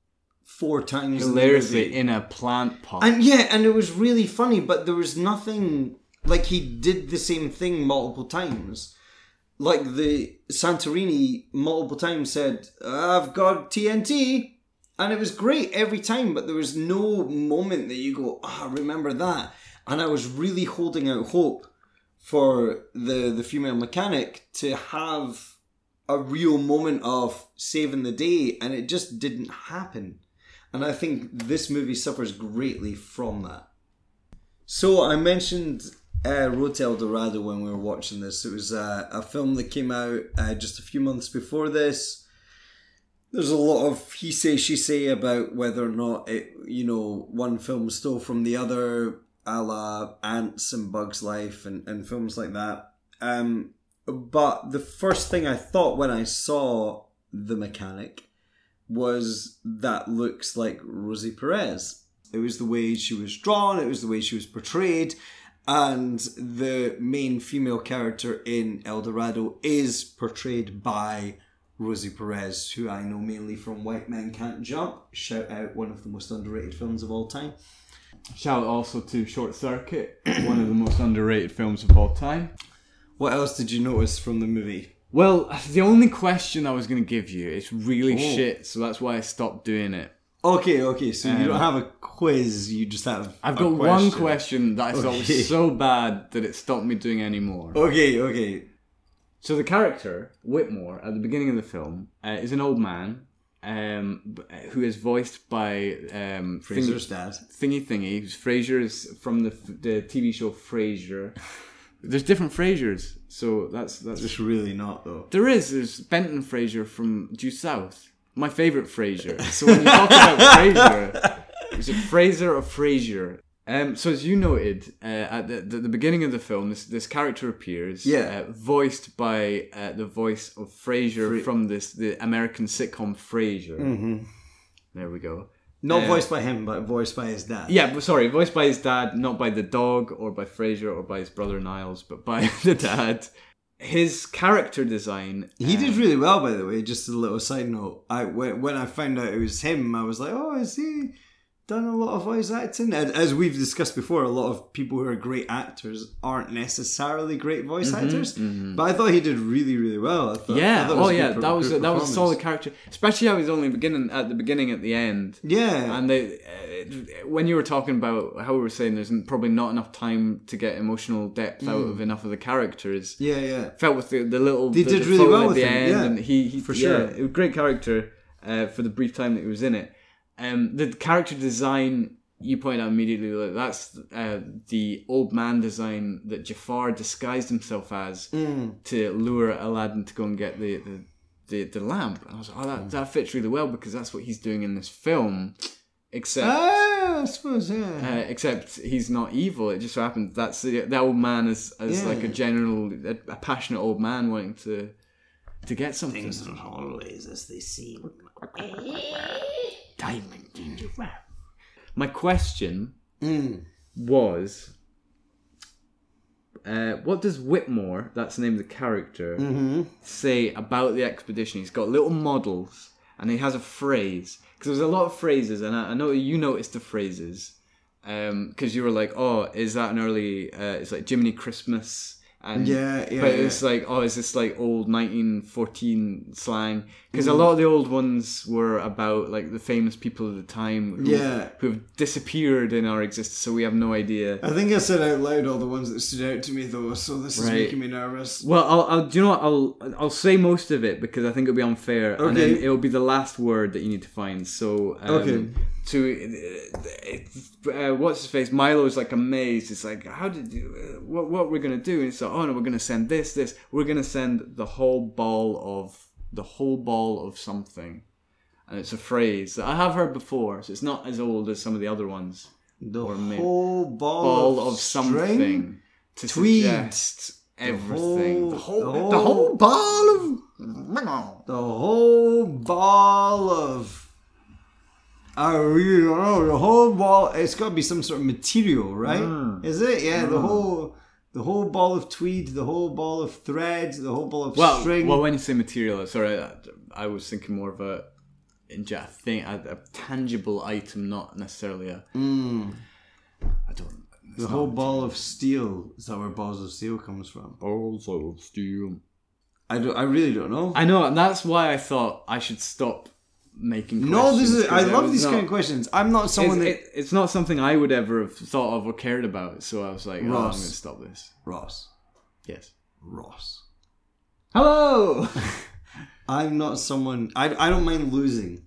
4 times hilariously in a plant pot? And yeah, and it was really funny, but there was nothing, like he did the same thing multiple times. Like the Santorini multiple times said, I've got TNT. And it was great every time, but there was no moment that you go, remember that. And I was really holding out hope for the female mechanic to have a real moment of saving the day, and it just didn't happen. And I think this movie suffers greatly from that. So I mentioned Road to El Dorado when we were watching this. It was a film that came out just a few months before this. There's a lot of he say, she say about whether or not it, one film stole from the other, a la Ants and Bugs Life and films like that. But the first thing I thought when I saw The Mechanic was that looks like Rosie Perez. It was the way she was drawn, it was the way she was portrayed. And the main female character in El Dorado is portrayed by Rosie Perez, who I know mainly from White Men Can't Jump. Shout out, one of the most underrated films of all time. Shout out also to Short Circuit, one of the most underrated films of all time. What else did you notice from the movie? Well, the only question I was going to give you is really shit, so that's why I stopped doing it. Okay, so you don't have a quiz, you just have I've got one question that I thought was so bad that it stopped me doing any more. Okay. So the character, Whitmore, at the beginning of the film, is an old man who is voiced by Fraser's dad. Thingy. Frasier is from the TV show Frasier. There's different Frasers, so that's just really not though. There's Benton Fraser from Due South. My favourite Frasier. So when you talk about Frasier, is it Fraser or Frasier? So as you noted, at the beginning of the film, this character appears, voiced by the voice of Frasier from the American sitcom Frasier. Mm-hmm. There we go. Not voiced by him, but voiced by his dad. Yeah, but sorry, voiced by his dad, not by the dog or by Fraser or by his brother Niles, but by the dad. His character design... He did really well, by the way, just a little side note. When I found out it was him, I was like, oh, has he done a lot of voice acting? And as we've discussed before, a lot of people who are great actors aren't necessarily great voice actors. But I thought he did really, really well. I thought that was a solid character. Especially how he's only at the beginning at the end. Yeah. And when you were talking about how we were saying there's probably not enough time to get emotional depth out of enough of the characters. Yeah. Felt with the little... They did really well with the him, end, yeah. And he for sure. it was a great character for the brief time that he was in it. The character design, you point out immediately, like, that's the old man design that Jafar disguised himself as to lure Aladdin to go and get the lamp. And I was like, oh, that fits really well because that's what he's doing in this film. Except, I suppose, yeah. Except he's not evil. It just so happens that's the old man as like a passionate old man wanting to get something. Things aren't always as they seem. Diamond gingerbread. My question was, what does Whitmore, that's the name of the character, say about the expedition? He's got little models and he has a phrase. Because there's a lot of phrases, and I know you noticed the phrases. Because you were like, oh, is that an early... it's like Jiminy Christmas... And, but it's like, oh, is this like old 1914 slang? Because a lot of the old ones were about like the famous people of the time who have disappeared in our existence, so we have no idea. I think I said out loud all the ones that stood out to me though, so this is making me nervous. Well, I'll do you know what? I'll say most of it because I think it'll be unfair, and then it'll be the last word that you need to find. So what's his face? Milo's like amazed. It's like, how did you? What we're gonna do? And it's like, oh no, we're gonna send this. We're gonna send the whole ball of something, and it's a phrase that I have heard before, so it's not as old as some of the other ones. The whole ball of something to suggest everything. The whole ball of. I really don't know. The whole ball. It's got to be some sort of material, right? Is it? Yeah. The whole ball of tweed, the whole ball of thread, the whole ball of string. Well, when you say material, sorry, I was thinking more of a tangible item, not necessarily a. I don't. The whole ball of steel. Is that where balls of steel comes from? Balls of steel. I really don't know. I know, and that's why I thought I should stop making questions. No, this is. I love these kind of questions. I'm not someone it's not something I would ever have thought of or cared about. So I was like, I'm going to stop this. Ross. Yes. Ross. Hello. I'm not someone. I don't mind losing.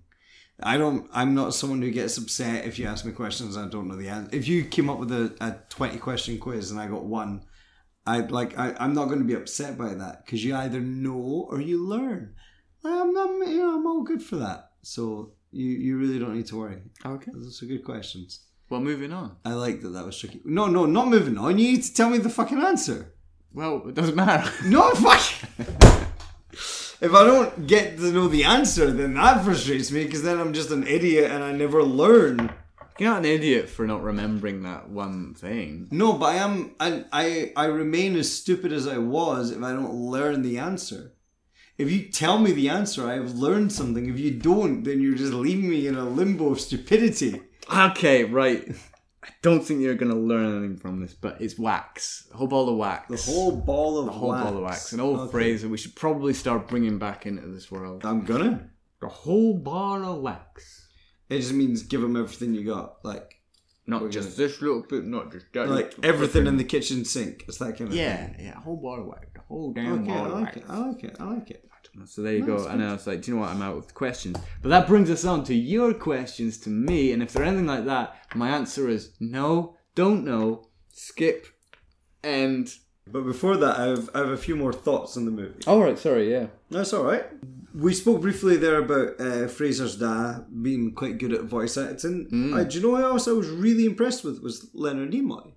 I'm not someone who gets upset if you ask me questions and I don't know the answer. If you came up with a 20 question quiz and I got one, I'm not going to be upset by that because you either know or you learn. I'm all good for that. So you really don't need to worry. Okay, those are good questions. Well, moving on. I like that was tricky. No, not moving on. You need to tell me the fucking answer. Well, it doesn't matter. No, fuck. If I don't get to know the answer, then that frustrates me because then I'm just an idiot and I never learn. You're not an idiot for not remembering that one thing. No, but I am. I remain as stupid as I was if I don't learn the answer. If you tell me the answer, I have learned something. If you don't, then you're just leaving me in a limbo of stupidity. Okay, right. I don't think you're going to learn anything from this, but it's wax. The whole ball of wax. The whole ball of wax. An old phrase that we should probably start bringing back into this world. I'm gonna. The whole ball of wax. It just means give them everything you got. Like, not just this little bit, not just that. Like everything in the kitchen sink. It's that kind of thing. Yeah. Whole ball of wax. The whole damn ball of wax. I like it. So there you go. And I was like, do you know what? I'm out with questions. But that brings us on to your questions to me. And if they're anything like that, my answer is no, don't know, skip, end. But before that, I have a few more thoughts on the movie. All right, sorry, yeah. That's all right. We spoke briefly there about Fraser's dad being quite good at voice acting. Do you know who else I was really impressed with was Leonard Nimoy.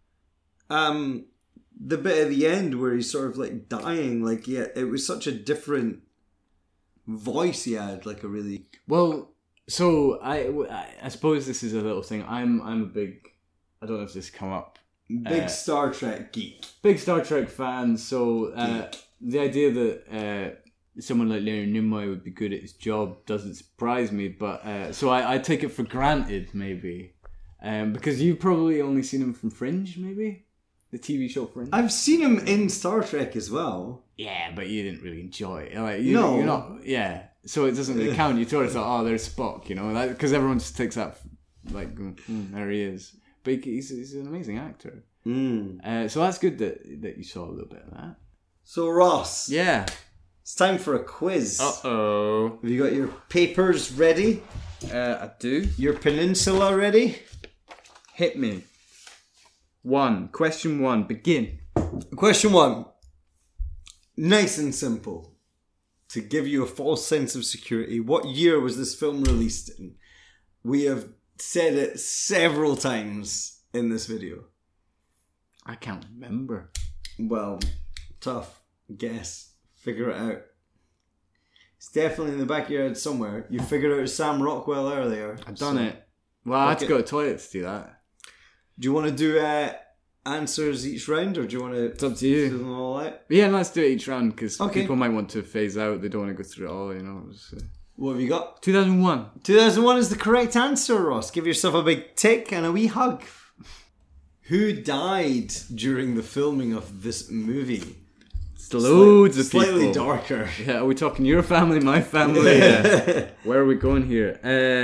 The bit at the end where he's sort of like dying, it was such a different voice he had, like a really... Well, So I suppose this is a little thing. I'm a big, I don't know if this come up. Big Star Trek geek. Big Star Trek fan. So the idea that someone like Leonard Nimoy would be good at his job doesn't surprise me. But so I take it for granted, maybe, because you've probably only seen him from Fringe, maybe the TV show Fringe. I've seen him in Star Trek as well. Yeah, but you didn't really enjoy it. Like, you're not. Yeah, so it doesn't really count. You sort of thought, oh, there's Spock, you know, because everyone just takes that like, there he is. But he's an amazing actor. So that's good that you saw a little bit of that. So Ross, Yeah. it's time for a quiz. Uh-oh. Have you got your papers ready? I do. Your peninsula ready? Hit me. Question 1. Begin. Question 1. Nice and simple. To give you a false sense of security, what year was this film released in? We have said it several times in this video. I can't remember. Well, tough. Guess. Figure it out. It's definitely in the back of your head somewhere. You figured out Sam Rockwell earlier. I've done it. Well, I had to go to the toilet to do that. Do you want to do answers each round, or do you want to... It's up to you. Do them all out? Yeah, let's do it each round, because Okay. people might want to phase out. They don't want to go through it all, you know. What have you got? 2001. 2001 is the correct answer, Ross. Give yourself a big tick and a wee hug. Who died during the filming of this movie? It's loads of people. Slightly darker. Yeah, are we talking your family, my family? Where are we going here?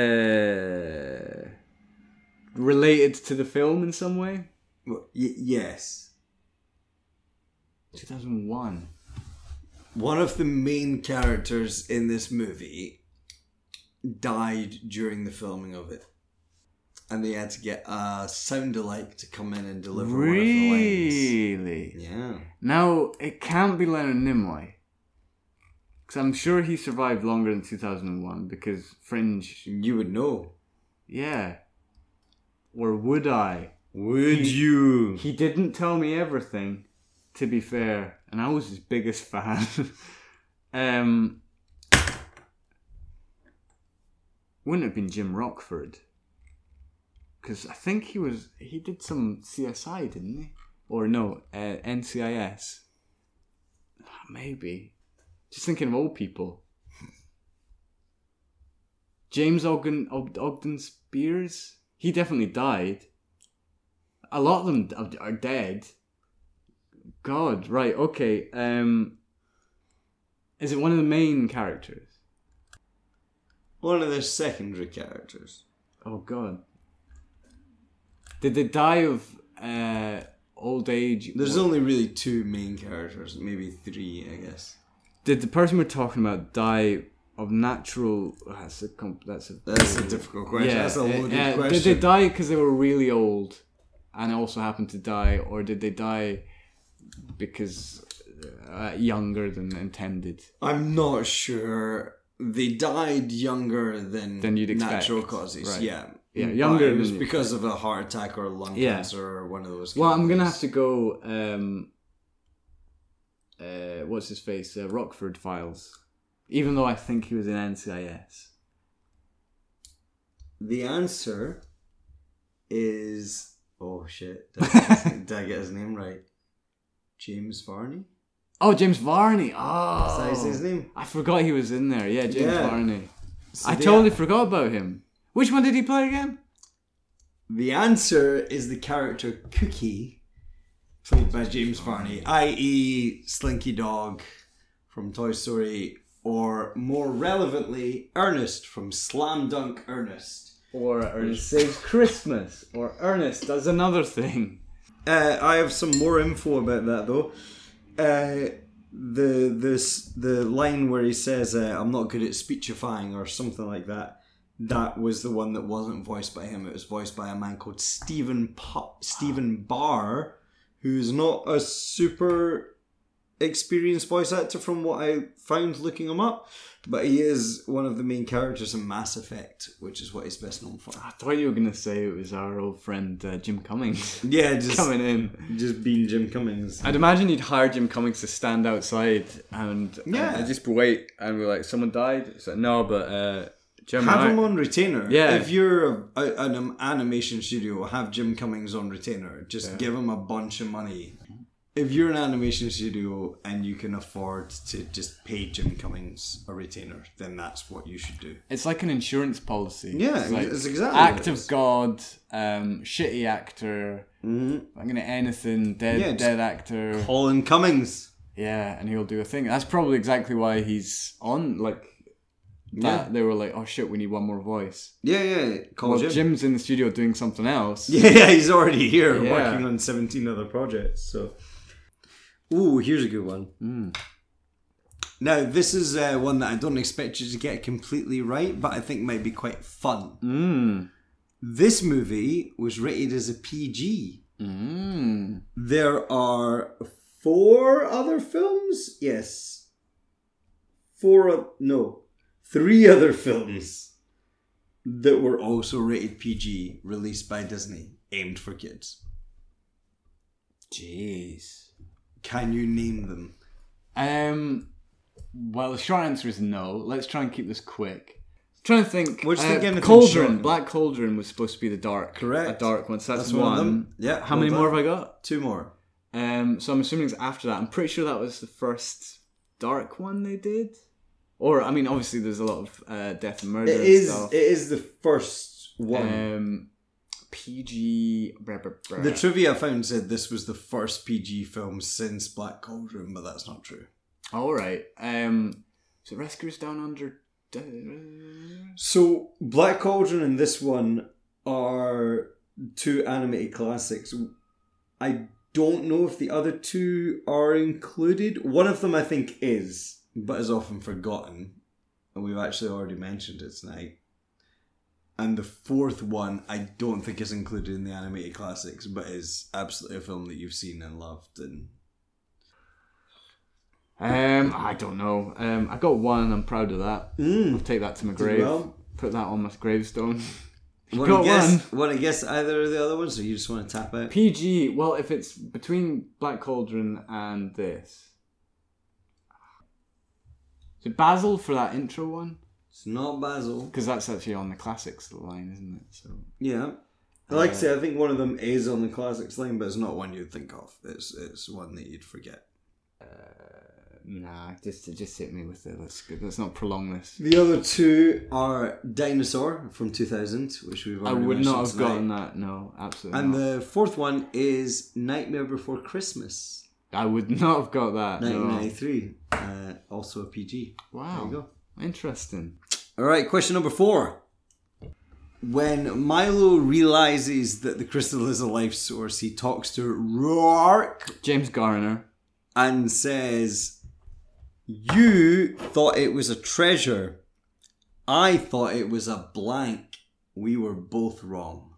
Related to the film in some way? Yes. 2001. One of the main characters in this movie died during the filming of it. And they had to get a sound-alike to come in and deliver one of the lines. Really? Yeah. Now, it can't be Leonard Nimoy. Because I'm sure he survived longer than 2001, because Fringe... You would know. Yeah. Or would I? Would you? He didn't tell me everything, to be fair, and I was his biggest fan. Wouldn't have been Jim Rockford. Because I think he did some CSI, didn't he? Or no, NCIS. Maybe. Just thinking of old people. James Ogden Spears? He definitely died. A lot of them are dead. God, right, okay. Is it one of the main characters? One of the secondary characters. Oh, God. Did they die of old age? There's only really two main characters, maybe three, I guess. Did the person we're talking about die of natural... That's a difficult question. Yeah, That's a loaded question. Did they die because they were really old and also happened to die, or did they die because younger than intended? I'm not sure. They died younger than you'd expect. Natural causes. Right. Yeah. Yeah, younger But it was than because of a heart attack or lung cancer or one of those. Well, I'm gonna have to go. What's his face? Rockford Files. Even though I think he was in NCIS. The answer is... Oh, shit. Did I get his name right? James Varney? Oh, James Varney. Oh. Is that his name? I forgot he was in there. Yeah, James Varney. So I totally forgot about him. Which one did he play again? The answer is the character Cookie, played by James Varney, i.e. Slinky Dog from Toy Story, or more relevantly, Ernest from Slam Dunk Ernest. Or Ernest Saves Christmas. Or Ernest does another thing. I have some more info about that though. The line where he says, "I'm not good at speechifying" or something like that. That was the one that wasn't voiced by him. It was voiced by a man called Stephen Barr, who's not a super experienced voice actor from what I found looking him up, but he is one of the main characters in Mass Effect, which is what he's best known for. I thought you were going to say it was our old friend Jim Cummings. Yeah, just coming in. Just being Jim Cummings. I'd imagine you'd hire Jim Cummings to stand outside and just wait and be like, someone died? It's like, no, but Have him on retainer. Yeah. If you're an animation studio, have Jim Cummings on retainer. Just give him a bunch of money. If you're an animation studio and you can afford to just pay Jim Cummings a retainer, then that's what you should do. It's like an insurance policy. Yeah, it's, like it's exactly act what it of is. God, shitty actor, I'm gonna anything, dead actor. Colin Cummings. Yeah, and he'll do a thing. That's probably exactly why he's on, like, that. Yeah. They were like, oh shit, we need one more voice. Yeah. Call Well, Jim. Jim's in the studio doing something else. Yeah, he's already here Yeah. working on 17 other projects. So, ooh, here's a good one. Now, this is one that I don't expect you to get completely right, but I think might be quite fun. This movie was rated as a PG. There are 4 other films? Yes. 3 other films that were also rated PG, released by Disney, aimed for kids. Jeez. Can you name them? Well, the short answer is no. Let's try and keep this quick. trying to think. We're just thinking anything Cauldron. short. Black Cauldron was supposed to be the dark. Correct. A dark one. So that's one one. of them. Yeah. How well many done. more have I got? 2 more. So I'm assuming it's after that. I'm pretty sure that was the first dark one they did. Or, I mean, obviously there's a lot of death and murder It and is. stuff. It is the first one. PG... The trivia I found said this was the first PG film since Black Cauldron, but that's not true. Alright. So Rescuers Down Under... So Black Cauldron and this one are 2 animated classics. I don't know if the other 2 are included. One of them I think is, but is often forgotten. And we've actually already mentioned it tonight. And the 4th one I don't think is included in the animated classics, but is absolutely a film that you've seen and loved. And I don't know. I got 1 and I'm proud of that. I'll take that to my grave. well. Put that on my gravestone. Want to guess either of the other ones, or you just want to tap out? PG, well, if it's between Black Cauldron and this. Is it Basil for that intro one? It's not Basil. Because that's actually on the classics line, isn't it? So Yeah. Like I say, I think one of them is on the classics line, but it's not one you'd think of. It's one that you'd forget. Nah, just hit me with it. That's good. Let's not prolong this. The other 2 are Dinosaur from 2000, which we've I already would not have mentioned tonight. gotten that. No, absolutely And not. the 4th one is Nightmare Before Christmas, I would not have got that. No. 1993. Also a PG. Wow. There you go. Interesting. All right, question number 4. When Milo realizes that the crystal is a life source, he talks to Rourke James Garner. and says, "You thought it was a treasure. I thought it was a blank. We were both wrong."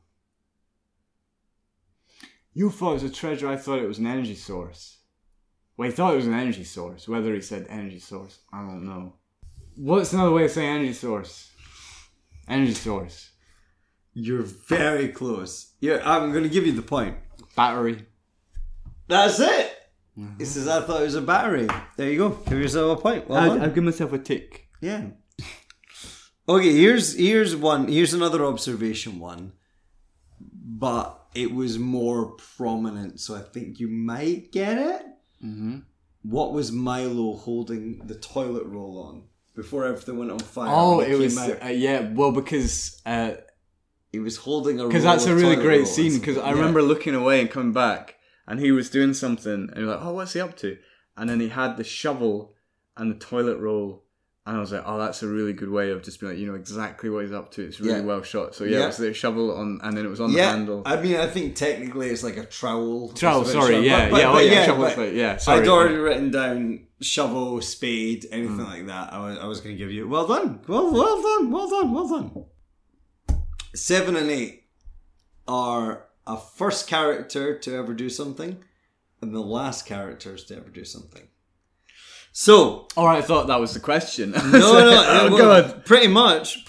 You thought it was a treasure, I thought it was an energy source. Well, he thought it was an energy source. Whether he said energy source, I don't know. What's another way of saying energy source? Energy source. You're very close. I'm going to give you the point. Battery. That's it. He says, "I thought it was a battery." There you go. Give yourself a point. Well done. I'll give myself a tick. Yeah. Okay, here's one. Here's another observation one. But it was more prominent, so I think you might get it. Mm-hmm. What was Milo holding the toilet roll on before everything went on fire? Oh, when it was... came out? yeah, well, because... He was holding a roll Because that's of a really toilet great roll scene, or because I something. remember looking away and coming back, and he was doing something, and you're like, oh, what's he up to? And then he had the shovel and the toilet roll, and I was like, oh, that's a really good way of just being like, you know exactly what he's up to. It's really well shot. So yeah, it was the shovel on, and then it was on the handle. I mean, I think technically it's like a trowel. Trowel, It's a bit sorry, short, yeah, but shovel's but like, yeah, sorry. I'd already written down shovel, spade, anything like that. I was going to give you well done, well done. 7 and 8 are a first character to ever do something, and the last characters to ever do something. So, All right, I thought that was the question. no, Oh, well, God. pretty much.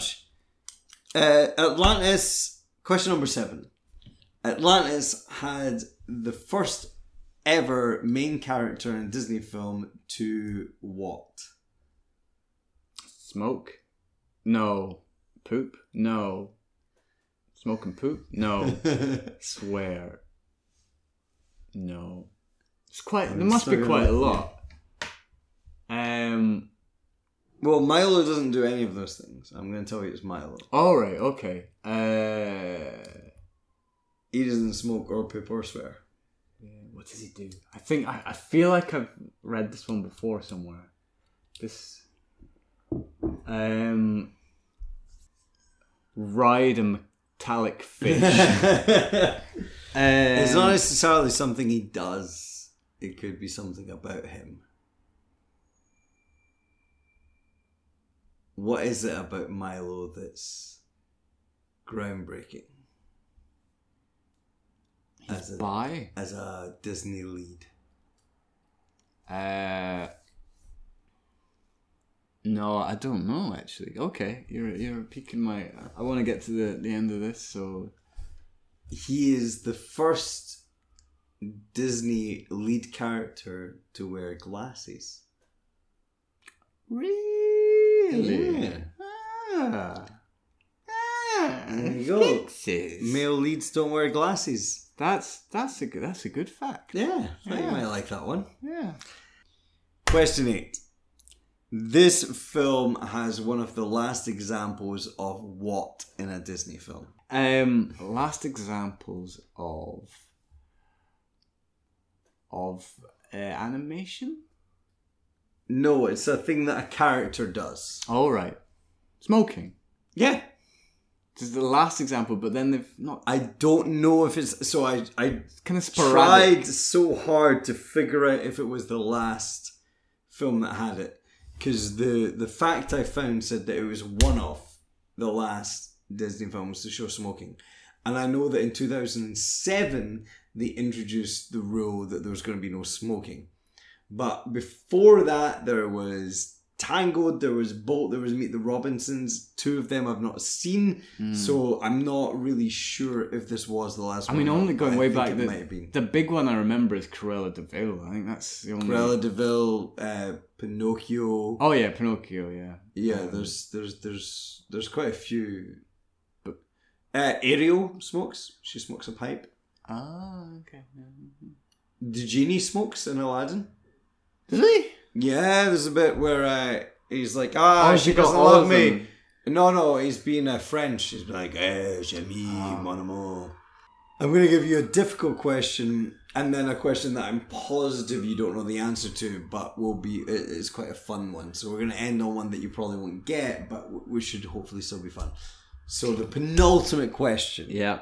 Atlantis, question number 7. Atlantis had the first ever main character in a Disney film to what? Smoke? No. Poop? No. Smoking poop? No. Swear? No. It's quite. There must be quite a lot. Well, Milo doesn't do any of those things. I'm going to tell you it's Milo. All right. Okay. He doesn't smoke or poop or swear. What does he do? I feel like I've read this one before somewhere. This. Ride a metallic fish. It's not necessarily something he does. It could be something about him. What is it about Milo that's groundbreaking? He's bi? As a Disney lead. No, I don't know actually. Okay, you're piquing my. I want to get to the end of this. So he is the first Disney lead character to wear glasses. Really? Yeah. There you go. Fixes. Male leads don't wear glasses. That's a good fact. Yeah, you might like that one. Yeah. Question 8. This film has one of the last examples of what in a Disney film? Last examples of animation? No, it's a thing that a character does. All right. Smoking. Yeah. This is the last example, but then they've not. I don't know if it's... So I kind of sporadic. tried so hard to figure out if it was the last film that had it. Because the fact I found said that it was one of the last Disney films to show smoking. And I know that in 2007, they introduced the rule that there was going to be no smoking. But before that, there was Tangled, there was Bolt, there was Meet the Robinsons. 2 of them I've not seen. So I'm not really sure if this was the last one. I mean, only going way back, it might have been. The big one I remember is Cruella de Vil. I think that's the only... Cruella de Vil, Pinocchio. Oh yeah, Pinocchio, yeah. Yeah, there's quite a few. But Ariel smokes. She smokes a pipe. Ah, okay. The genie smokes in Aladdin. Does he? Yeah, there's a bit where he's like, she got doesn't all love of me. them. No, he's being French. She's like, j'aime mon amour. I'm going to give you a difficult question, and then a question that I'm positive you don't know the answer to, but it's quite a fun one. So we're going to end on one that you probably won't get, but we should hopefully still be fun. So the penultimate question. Yeah.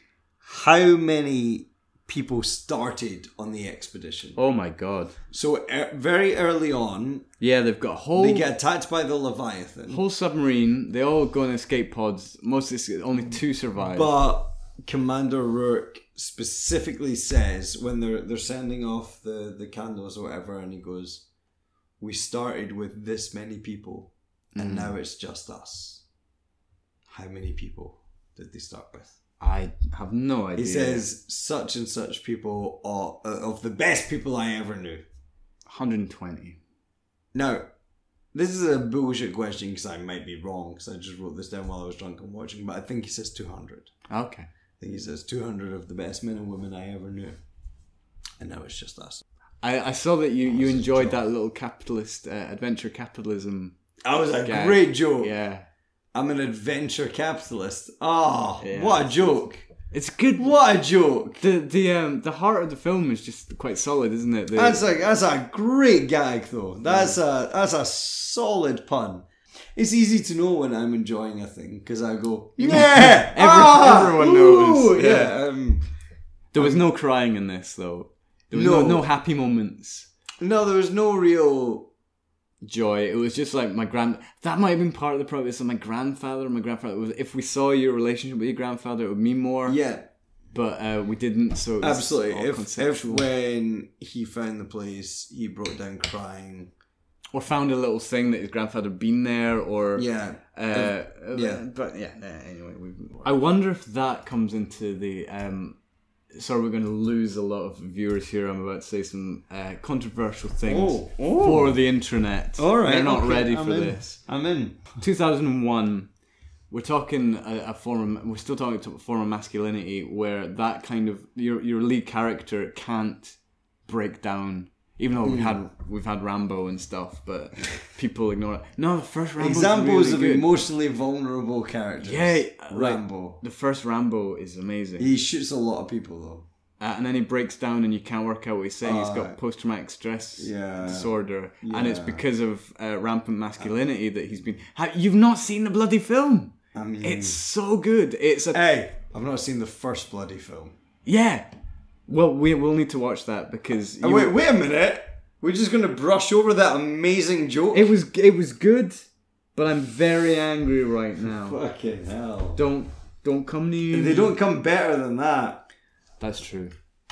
How many people started on the expedition? Oh my god. So very early on, yeah, they've got they get attacked by the Leviathan. Whole submarine. They all go in escape pods. Only 2 survive. But Commander Rourke specifically says when they're sending off the candles or whatever, and he goes, "We started with this many people, and now it's just us." How many people did they start with? I have no idea. He says such and such people are of the best people I ever knew. 120. Now, this is a bullshit question because I might be wrong because I just wrote this down while I was drunk and watching, but I think he says 200. Okay. I think he says 200 of the best men and women I ever knew. And now it's just us. I saw that you enjoyed that little capitalist, adventure capitalism. That was a gag. great joke. Yeah. I'm an adventure capitalist. Oh, Yeah. what a joke. It's good. What a joke. The heart of the film is just quite solid, isn't it? That's a great gag though. That's a solid pun. It's easy to know when I'm enjoying a thing because I go, yeah, everyone knows. Yeah. There was no crying in this though. There was no happy moments. No, there was no real joy. It was just like that might have been part of the problem. So my grandfather was, if we saw your relationship with your grandfather, it would mean more. Yeah. But we didn't, so it was absolutely. all If when he found the place, he broke down crying. Or found a little thing that his grandfather had been there, or yeah. But yeah. Anyway, I wonder if that comes into the sorry, we're going to lose a lot of viewers here. I'm about to say some controversial things for the internet. All right, they're not okay, ready I'm for in. this. I'm in. 2001. We're talking we're still talking to a form of masculinity where that kind of your lead character can't break down. Even though we've had Rambo and stuff, but people ignore it. No, the first Rambo. Examples really of good. emotionally vulnerable characters. Yeah, Rambo. The first Rambo is amazing. He shoots a lot of people though. And then he breaks down and you can't work out what he's saying. He's got post-traumatic stress disorder. And it's because of rampant masculinity that he's been... You've not seen the bloody film? I mean... It's so good. Hey, I've not seen the first bloody film. Yeah. Well, we'll need to watch that because... Wait a minute. We're just going to brush over that amazing joke? It was good, but I'm very angry right now. Fucking hell. Don't come near me. They don't come better than that. That's true.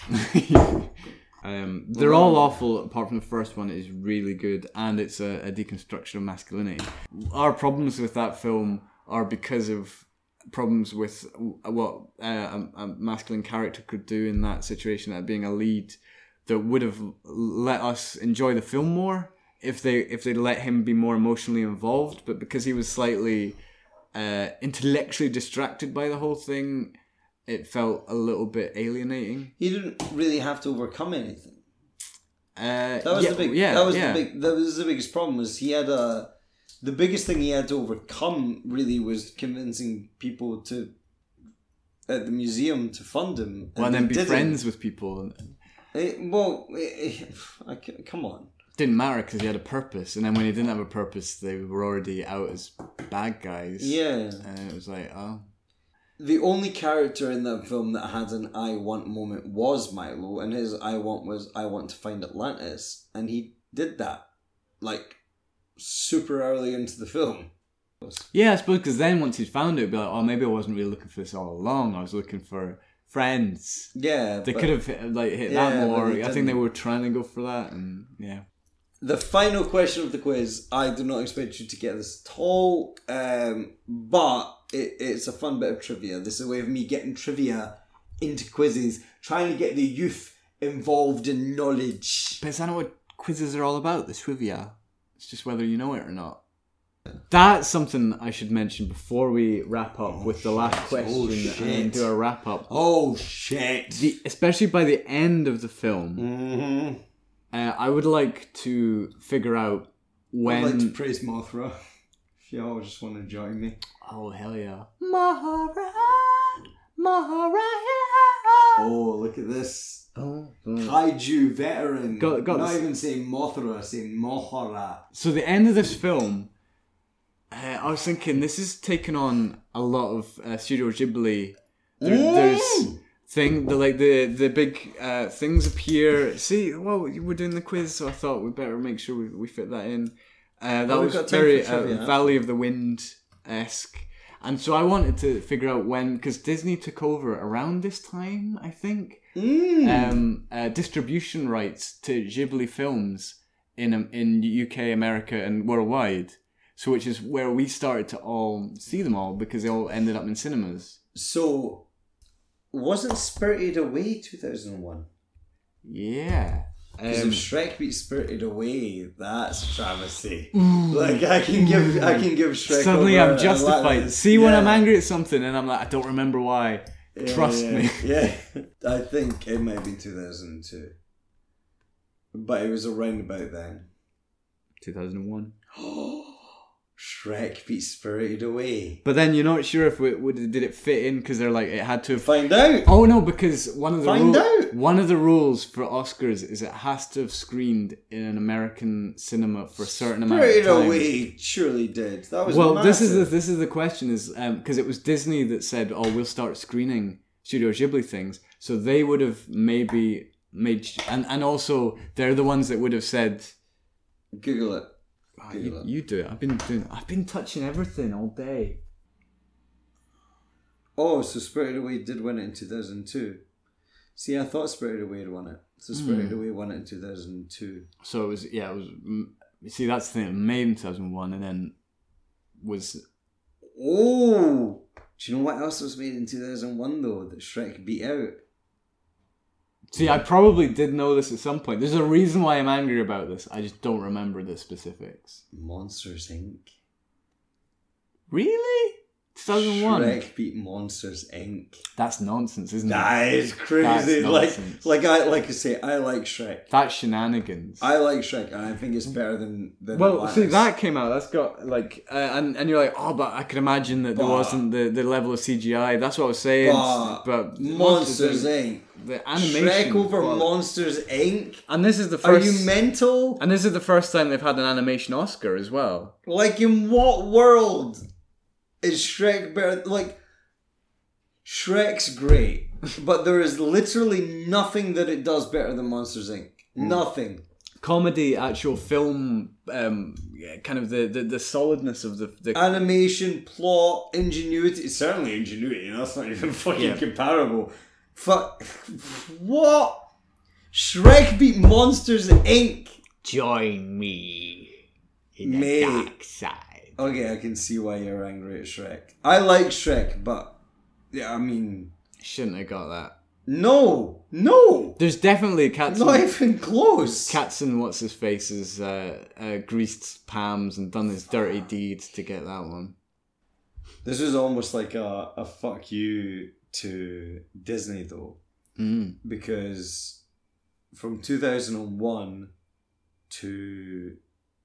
They're all awful apart from the first one. It is really good and it's a deconstruction of masculinity. Our problems with that film are because of problems with what a masculine character could do in that situation, at being a lead, that would have let us enjoy the film more if they let him be more emotionally involved. But because he was slightly intellectually distracted by the whole thing, it felt a little bit alienating. He didn't really have to overcome anything. That was the biggest problem. Was he had the biggest thing he had to overcome really was convincing people at the museum to fund him. And then be friends with people. Come on. Didn't matter because he had a purpose, and then when he didn't have a purpose, they were already out as bad guys. Yeah, and it was like, oh. The only character in that film that had an I want moment was Milo, and his I want was I want to find Atlantis, and he did that like super early into the film. Yeah, I suppose because then once he'd found it, it'd be like, oh, maybe I wasn't really looking for this all along. I was looking for friends. Yeah, they could have hit that more. I think they were trying to go for that, and yeah. The final question of the quiz, I do not expect you to get this at all, but it's a fun bit of trivia. This is a way of me getting trivia into quizzes, trying to get the youth involved in knowledge. But is that not what quizzes are all about, the trivia? It's just whether you know it or not. That's something I should mention before we wrap up with the last question and do a wrap up. Oh, shit. Especially by the end of the film. Mm-hmm. I would like to figure out when... I'd like to praise Mothra. If you all just want to join me. Oh, hell yeah. Mahara. Oh, look at this. Kaiju veteran. Got Not this. even saying Mothra, saying Mohara. So the end of this film, I was thinking this is taking on a lot of Studio Ghibli. There's... the big things appear. See, well, we're doing the quiz, so I thought we'd better make sure we fit that in. That was very Valley of the Wind-esque. And so I wanted to figure out when, because Disney took over around this time, I think, distribution rights to Ghibli films in UK, America, and worldwide. So which is where we started to all see them all, because they all ended up in cinemas. So... wasn't Spirited Away 2001? Yeah. Because if Shrek beat Spirited Away, that's a travesty. Like I can give Shrek. Suddenly I'm justified. Atlantis. See, when I'm angry at something and I'm like, I don't remember why. Trust me. Yeah, I think it might be 2002, but it was around about then. 2001. Shrek beat Spirited Away. But then you're not sure if did it fit in because they're like it had to find out. Oh no, because one of the rules for Oscars is it has to have screened in an American cinema for a certain amount of time. Spirited Away surely did. That was massive. This is the question is because it was Disney that said, "Oh, we'll start screening Studio Ghibli things," so they would have maybe made and also they're the ones that would have said, "Google it." You do it. I've been touching everything all day. Oh, so Spirited Away did win it in 2002. See, I thought Spirited Away had won it. So Spirited Away won it in 2002. So it was. See, that's the thing. It made in 2001, and then was. Oh, do you know what else was made in 2001 though that Shrek beat out? See, I probably did know this at some point. There's a reason why I'm angry about this. I just don't remember the specifics. Monsters Inc. Really? 2001? Shrek beat Monsters Inc. That's nonsense, isn't it? That is crazy. That's Like nonsense. I say, I like Shrek. That's shenanigans. I like Shrek, and I think it's better than Well, Atlantis. see, that came out. That's got like, and you're like, oh, but I could imagine that there wasn't the level of CGI. That's what I was saying. But Monsters Inc. The animation. Shrek over quality. Monsters Inc. And this is the Are first. you mental? And this is the first time they've had an animation Oscar as well. Like, in what world is Shrek better? Like, Shrek's great, but there is literally nothing that it does better than Monsters Inc. Nothing. Comedy, actual film, kind of the solidness of the Animation, plot, ingenuity. Certainly ingenuity, that's not even fucking comparable. What? Shrek beat Monsters Inc. Join me in Mate. dark side. Okay, I can see why you're angry at Shrek. I like Shrek, but yeah, I mean, Shouldn't have got that. no, There's definitely cats. not even close. Cats and what's his face's greased palms and done his dirty deeds to get that one. This was almost like a fuck you to Disney though, because from 2001 to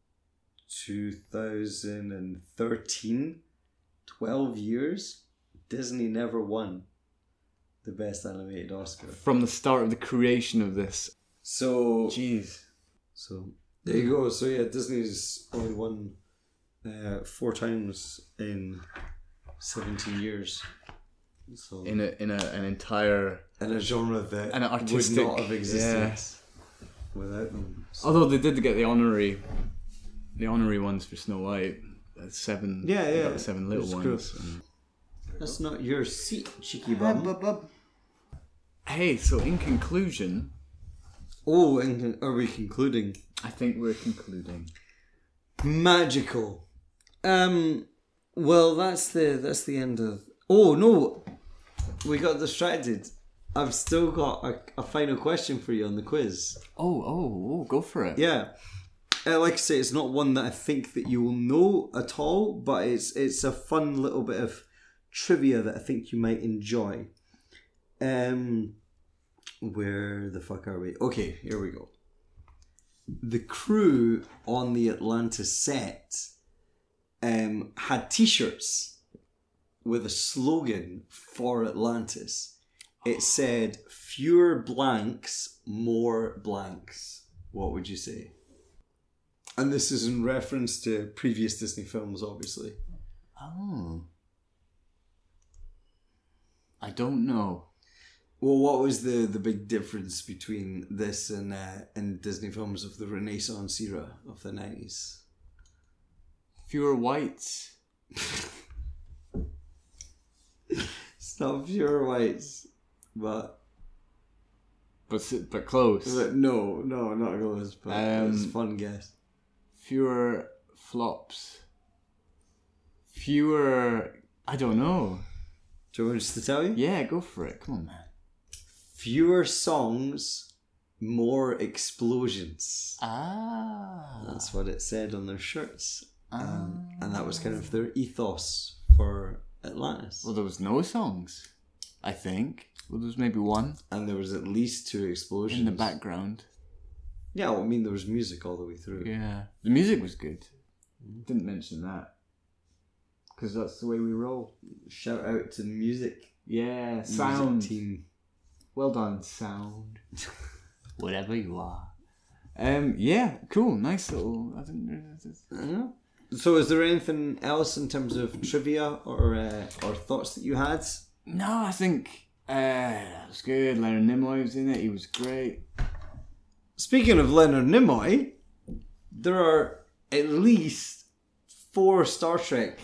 2013, 12 years, Disney never won the Best Animated Oscar. From the start of the creation of this. So, Jeez. so there you go. So yeah, Disney's only won 4 times in 17 years. So In an entire. in a genre that an artistic- would not have existed without them. So, Although they did get the honorary ones for Snow White. 7. Yeah, they yeah. got the 7 little It's ones. cool. That's not your seat, cheeky bum. Hey, so in conclusion, Oh, and are we concluding? I think we're concluding. Magical. Well, that's the end of. Oh no, we got distracted. I've still got a final question for you on the quiz. Oh, go for it. Yeah, like I say, it's not one that I think that you will know at all, but it's a fun little bit of trivia that I think you might enjoy. Where the fuck are we? Okay, here we go. The crew on the Atlantis set had t-shirts with a slogan for Atlantis. It said, "Fewer blanks, more blanks." What would you say? And this is in reference to previous Disney films, obviously. Oh. I don't know. Well, what was the big difference between this and Disney films of the Renaissance era of the 90s? Fewer whites. It's not pure whites, but close. no, not close, but it's a fun guess. Fewer flops. Fewer... I don't know. Do you want me just to tell you? Yeah, go for it. Come on, man. Fewer songs, more explosions. Ah. That's what it said on their shirts. And that was kind of their ethos for Atlantis. Well, there was no songs, I think. Well, there was maybe one And there was at least 2 explosions. in the background. Yeah, well, I mean, there was music all the way through. Yeah. The music was good. Didn't mention that. Because that's the way we roll. Shout out to the music Yeah, sound. team. Well done, sound. Whatever you are. Yeah, cool. Nice little... I didn't... So is there anything else in terms of trivia or thoughts that you had? No, I think it was good. Leonard Nimoy was in it. He was great. Speaking of Leonard Nimoy, there are at least 4 Star Trek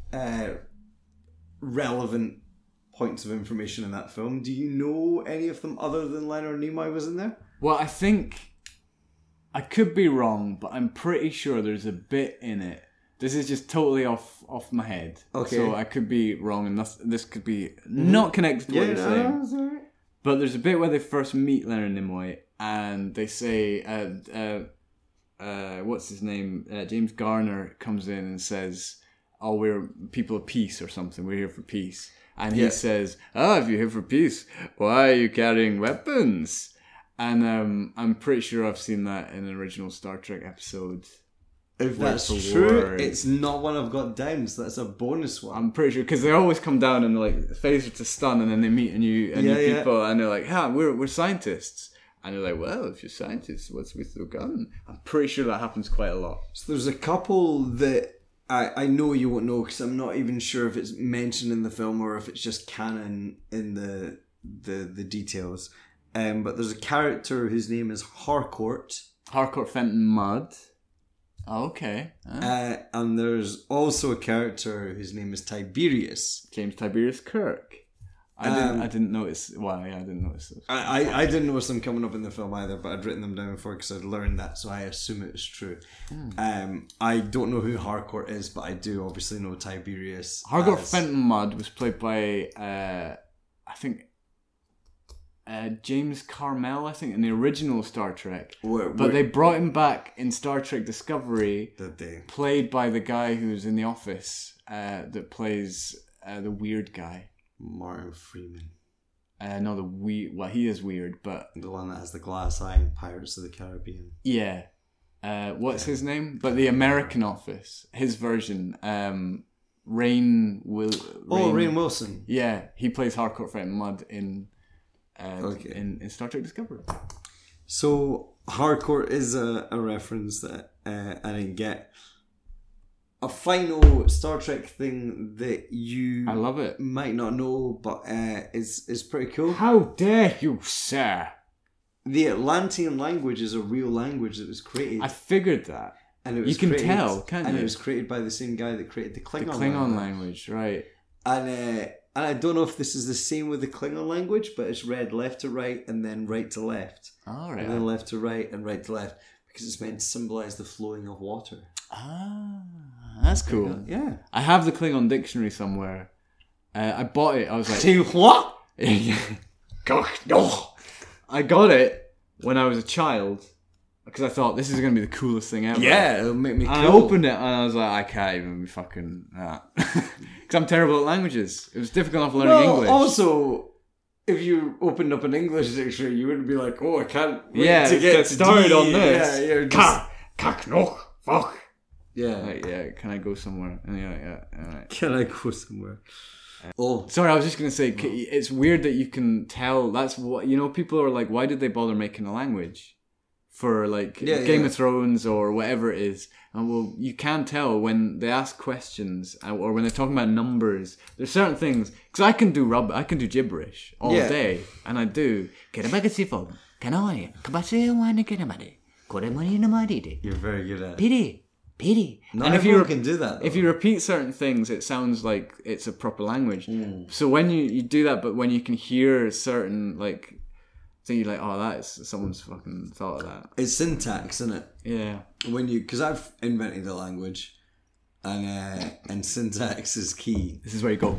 relevant points of information in that film. Do you know any of them other than Leonard Nimoy was in there? Well, I think... I could be wrong, but I'm pretty sure there's a bit in it. This is just totally off my head. Okay. So I could be wrong, and this could be not connected to what you're saying. that's all right. But there's a bit where they first meet Leonard Nimoy, and they say, what's his name? James Garner comes in and says, "Oh, we're people of peace or something. We're here for peace." And he says, if you're here for peace, why are you carrying weapons? And I'm pretty sure I've seen that in an original Star Trek episode. If that's true, it's not one I've got down, so that's a bonus one. I'm pretty sure, because they always come down and like phaser to stun, and then they meet new people, and they're like, we're scientists. And they're like, well, if you're scientists, what's with the gun? I'm pretty sure that happens quite a lot. So there's a couple that I know you won't know, because I'm not even sure if it's mentioned in the film or if it's just canon in the details. But there's a character whose name is Harcourt. Harcourt Fenton Mudd. Oh, okay. And there's also a character whose name is Tiberius. James Tiberius Kirk. I didn't notice. Well, yeah, I didn't notice those. I didn't notice them coming up in the film either, but I'd written them down before because I'd learned that, so I assume it was true. I don't know who Harcourt is, but I do obviously know Tiberius. Harcourt Fenton Mudd was played by, I think, James Carmel, I think, in the original Star Trek. But they brought him back in Star Trek Discovery. Did they? Played by the guy who's in The Office that plays the weird guy. Martin Freeman. No, he is weird, but... The one that has the glass eye in Pirates of the Caribbean. Yeah. What's his name? But the American Office, his version, Rainn Wilson. Yeah, he plays Harcourt Fenton Mudd in Star Trek Discovery. So Harcourt is a reference that I didn't get. A final Star Trek thing that you I love it. might not know, but is pretty cool. How dare you, sir? The Atlantean language is a real language that was created. I figured that. And it was tell, can't you? And it was created by the same guy that created the Klingon language. The Klingon language, right. And I don't know if this is the same with the Klingon language, but it's read left to right and then right to left. All right. And then left to right and right to left, because it's meant to symbolise the flowing of water. Ah, that's cool. Yeah. I have the Klingon dictionary somewhere. I bought it. I was like... Say what? I got it when I was a child, because I thought this is going to be the coolest thing ever. Yeah, it'll make me cool. I opened it and I was like, I can't even be fucking that. Because I'm terrible at languages. It was difficult enough learning English. Also, if you opened up an English dictionary, you wouldn't be like, oh, I can't wait to get started on this. Yeah, you're just... Fuck. Yeah. Like, can I go somewhere? And right. Can I go somewhere? Sorry, I was just going to say, it's weird that you can tell. That's what, people are like, why did they bother making a language for Game of Thrones or whatever it is? And well, you can tell when they ask questions or when they're talking about numbers. There's certain things, because I can do gibberish all day, and I do. You're very good at it. Pity. Not everyone can do that, though. If you repeat certain things, it sounds like it's a proper language. So when you do that, but when you can hear certain thing, you're like, oh, that's someone's fucking thought of that. It's syntax, isn't it? Yeah. Because I've invented a language, and syntax is key. This is where you go.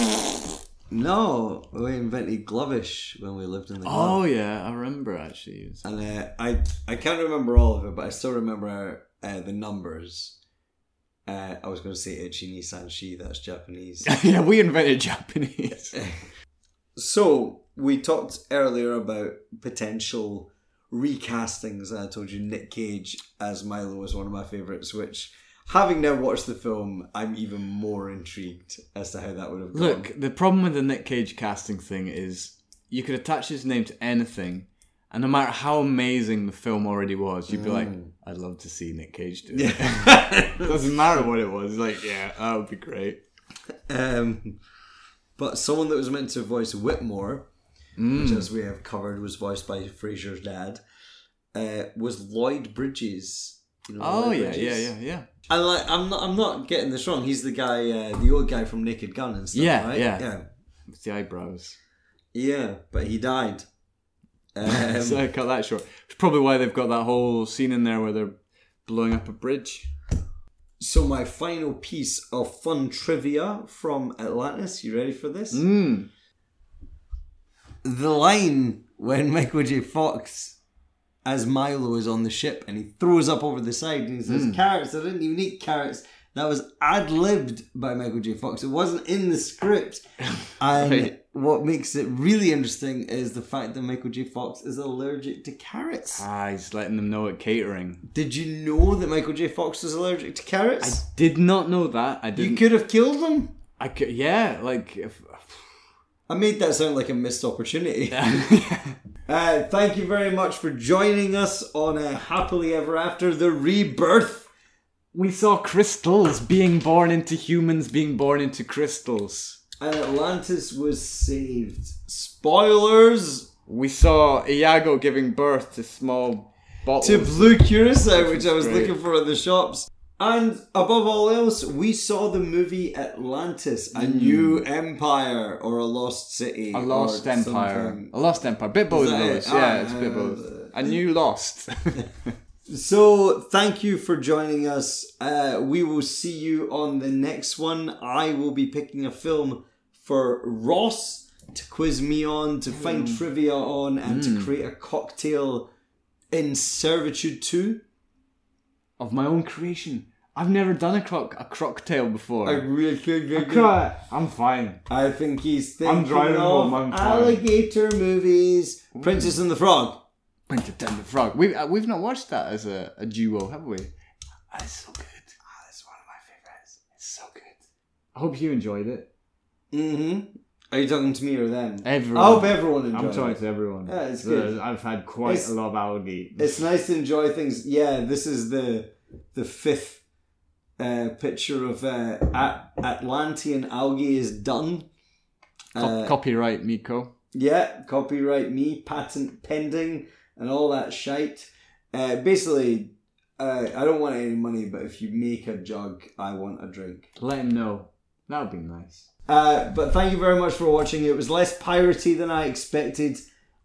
No, we invented Glovish when we lived in the Glove. Oh yeah, I remember actually. And I can't remember all of it, but I still remember the numbers. I was going to say Ichi, Nissan, Shi, that's Japanese. Yeah, we invented Japanese. So, we talked earlier about potential recastings, and I told you Nick Cage as Milo was one of my favourites, which, having now watched the film, I'm even more intrigued as to how that would have gone. Look, the problem with the Nick Cage casting thing is you could attach his name to anything, and no matter how amazing the film already was, you'd be like, I'd love to see Nick Cage do it. It doesn't matter what it was. Like, yeah, that would be great. But someone that was meant to voice Whitmore, which, as we have covered, was voiced by Fraser's dad, was Lloyd Bridges. Lloyd Bridges? Yeah. And I'm not getting this wrong. He's the guy, the old guy from Naked Gun and stuff, right? Yeah. With the eyebrows. Yeah, but he died. So I cut that short. It's probably why they've got that whole scene in there where they're blowing up a bridge. So my final piece of fun trivia from Atlantis. You ready for this? the line when Michael J. Fox as Milo is on the ship and he throws up over the side and he says, carrots, I didn't even eat carrots. That was ad-libbed by Michael J. Fox. It wasn't in the script. And what makes it really interesting is the fact that Michael J. Fox is allergic to carrots. He's letting them know at catering. Did you know that Michael J. Fox was allergic to carrots? I did not know that. I didn't. You could have killed him. I could, yeah, like... I made that sound like a missed opportunity. Thank you very much for joining us on Happily Ever After, The Rebirth. We saw crystals being born into humans, being born into crystals. And Atlantis was saved. Spoilers! We saw Iago giving birth to small bottles. To blue curacao, which I was great. looking for in the shops. And above all else, we saw the movie Atlantis, A New Empire, or A Lost City. A Lost Empire. Something. A Lost Empire. Bit both of those. Yeah, it's a bit both. A New Lost. So, thank you for joining us. We will see you on the next one. I will be picking a film for Ross to quiz me on, to find trivia on, and to create a cocktail in servitude to. Of my own creation. I've never done a cocktail before. I really think I'm fine. I think he's thinking I'm driving of home, I'm fine. alligator movies. Princess and the Frog. Princess and the Frog. We've not watched that as a duo, have we? That's so good. That's one of my favourites. It's so good. I hope you enjoyed it. Mm-hmm. Are you talking to me or them? Everyone. I hope everyone enjoyed it. I'm talking to everyone. Yeah, it's good. I've had quite a lot of algae. It's nice to enjoy things. Yeah, this is the fifth picture of Atlantean algae is done. Copyright Miko. Yeah, copyright me, patent pending, and all that shite. Basically, I don't want any money, but if you make a jug, I want a drink. Let him know. That would be nice. But thank you very much for watching. It was less piratey than I expected,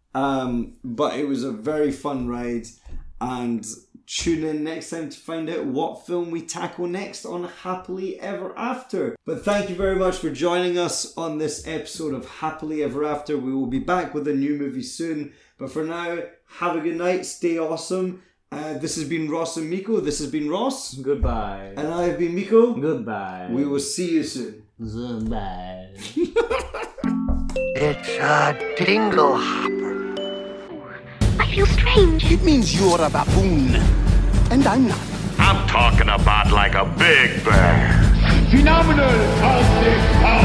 but it was a very fun ride. And tune in next time to find out what film we tackle next on Happily Ever After. But thank you very much for joining us on this episode of Happily Ever After. We will be back with a new movie soon. But for now, have a good night. Stay awesome. This has been Ross and Miko. This has been Ross. Goodbye. And I have been Miko. Goodbye. We will see you soon. Goodbye. It's a dingle hopper. I feel strange. It means you're a baboon, and I'm not. I'm talking about like a big bear. Phenomenal, Austin,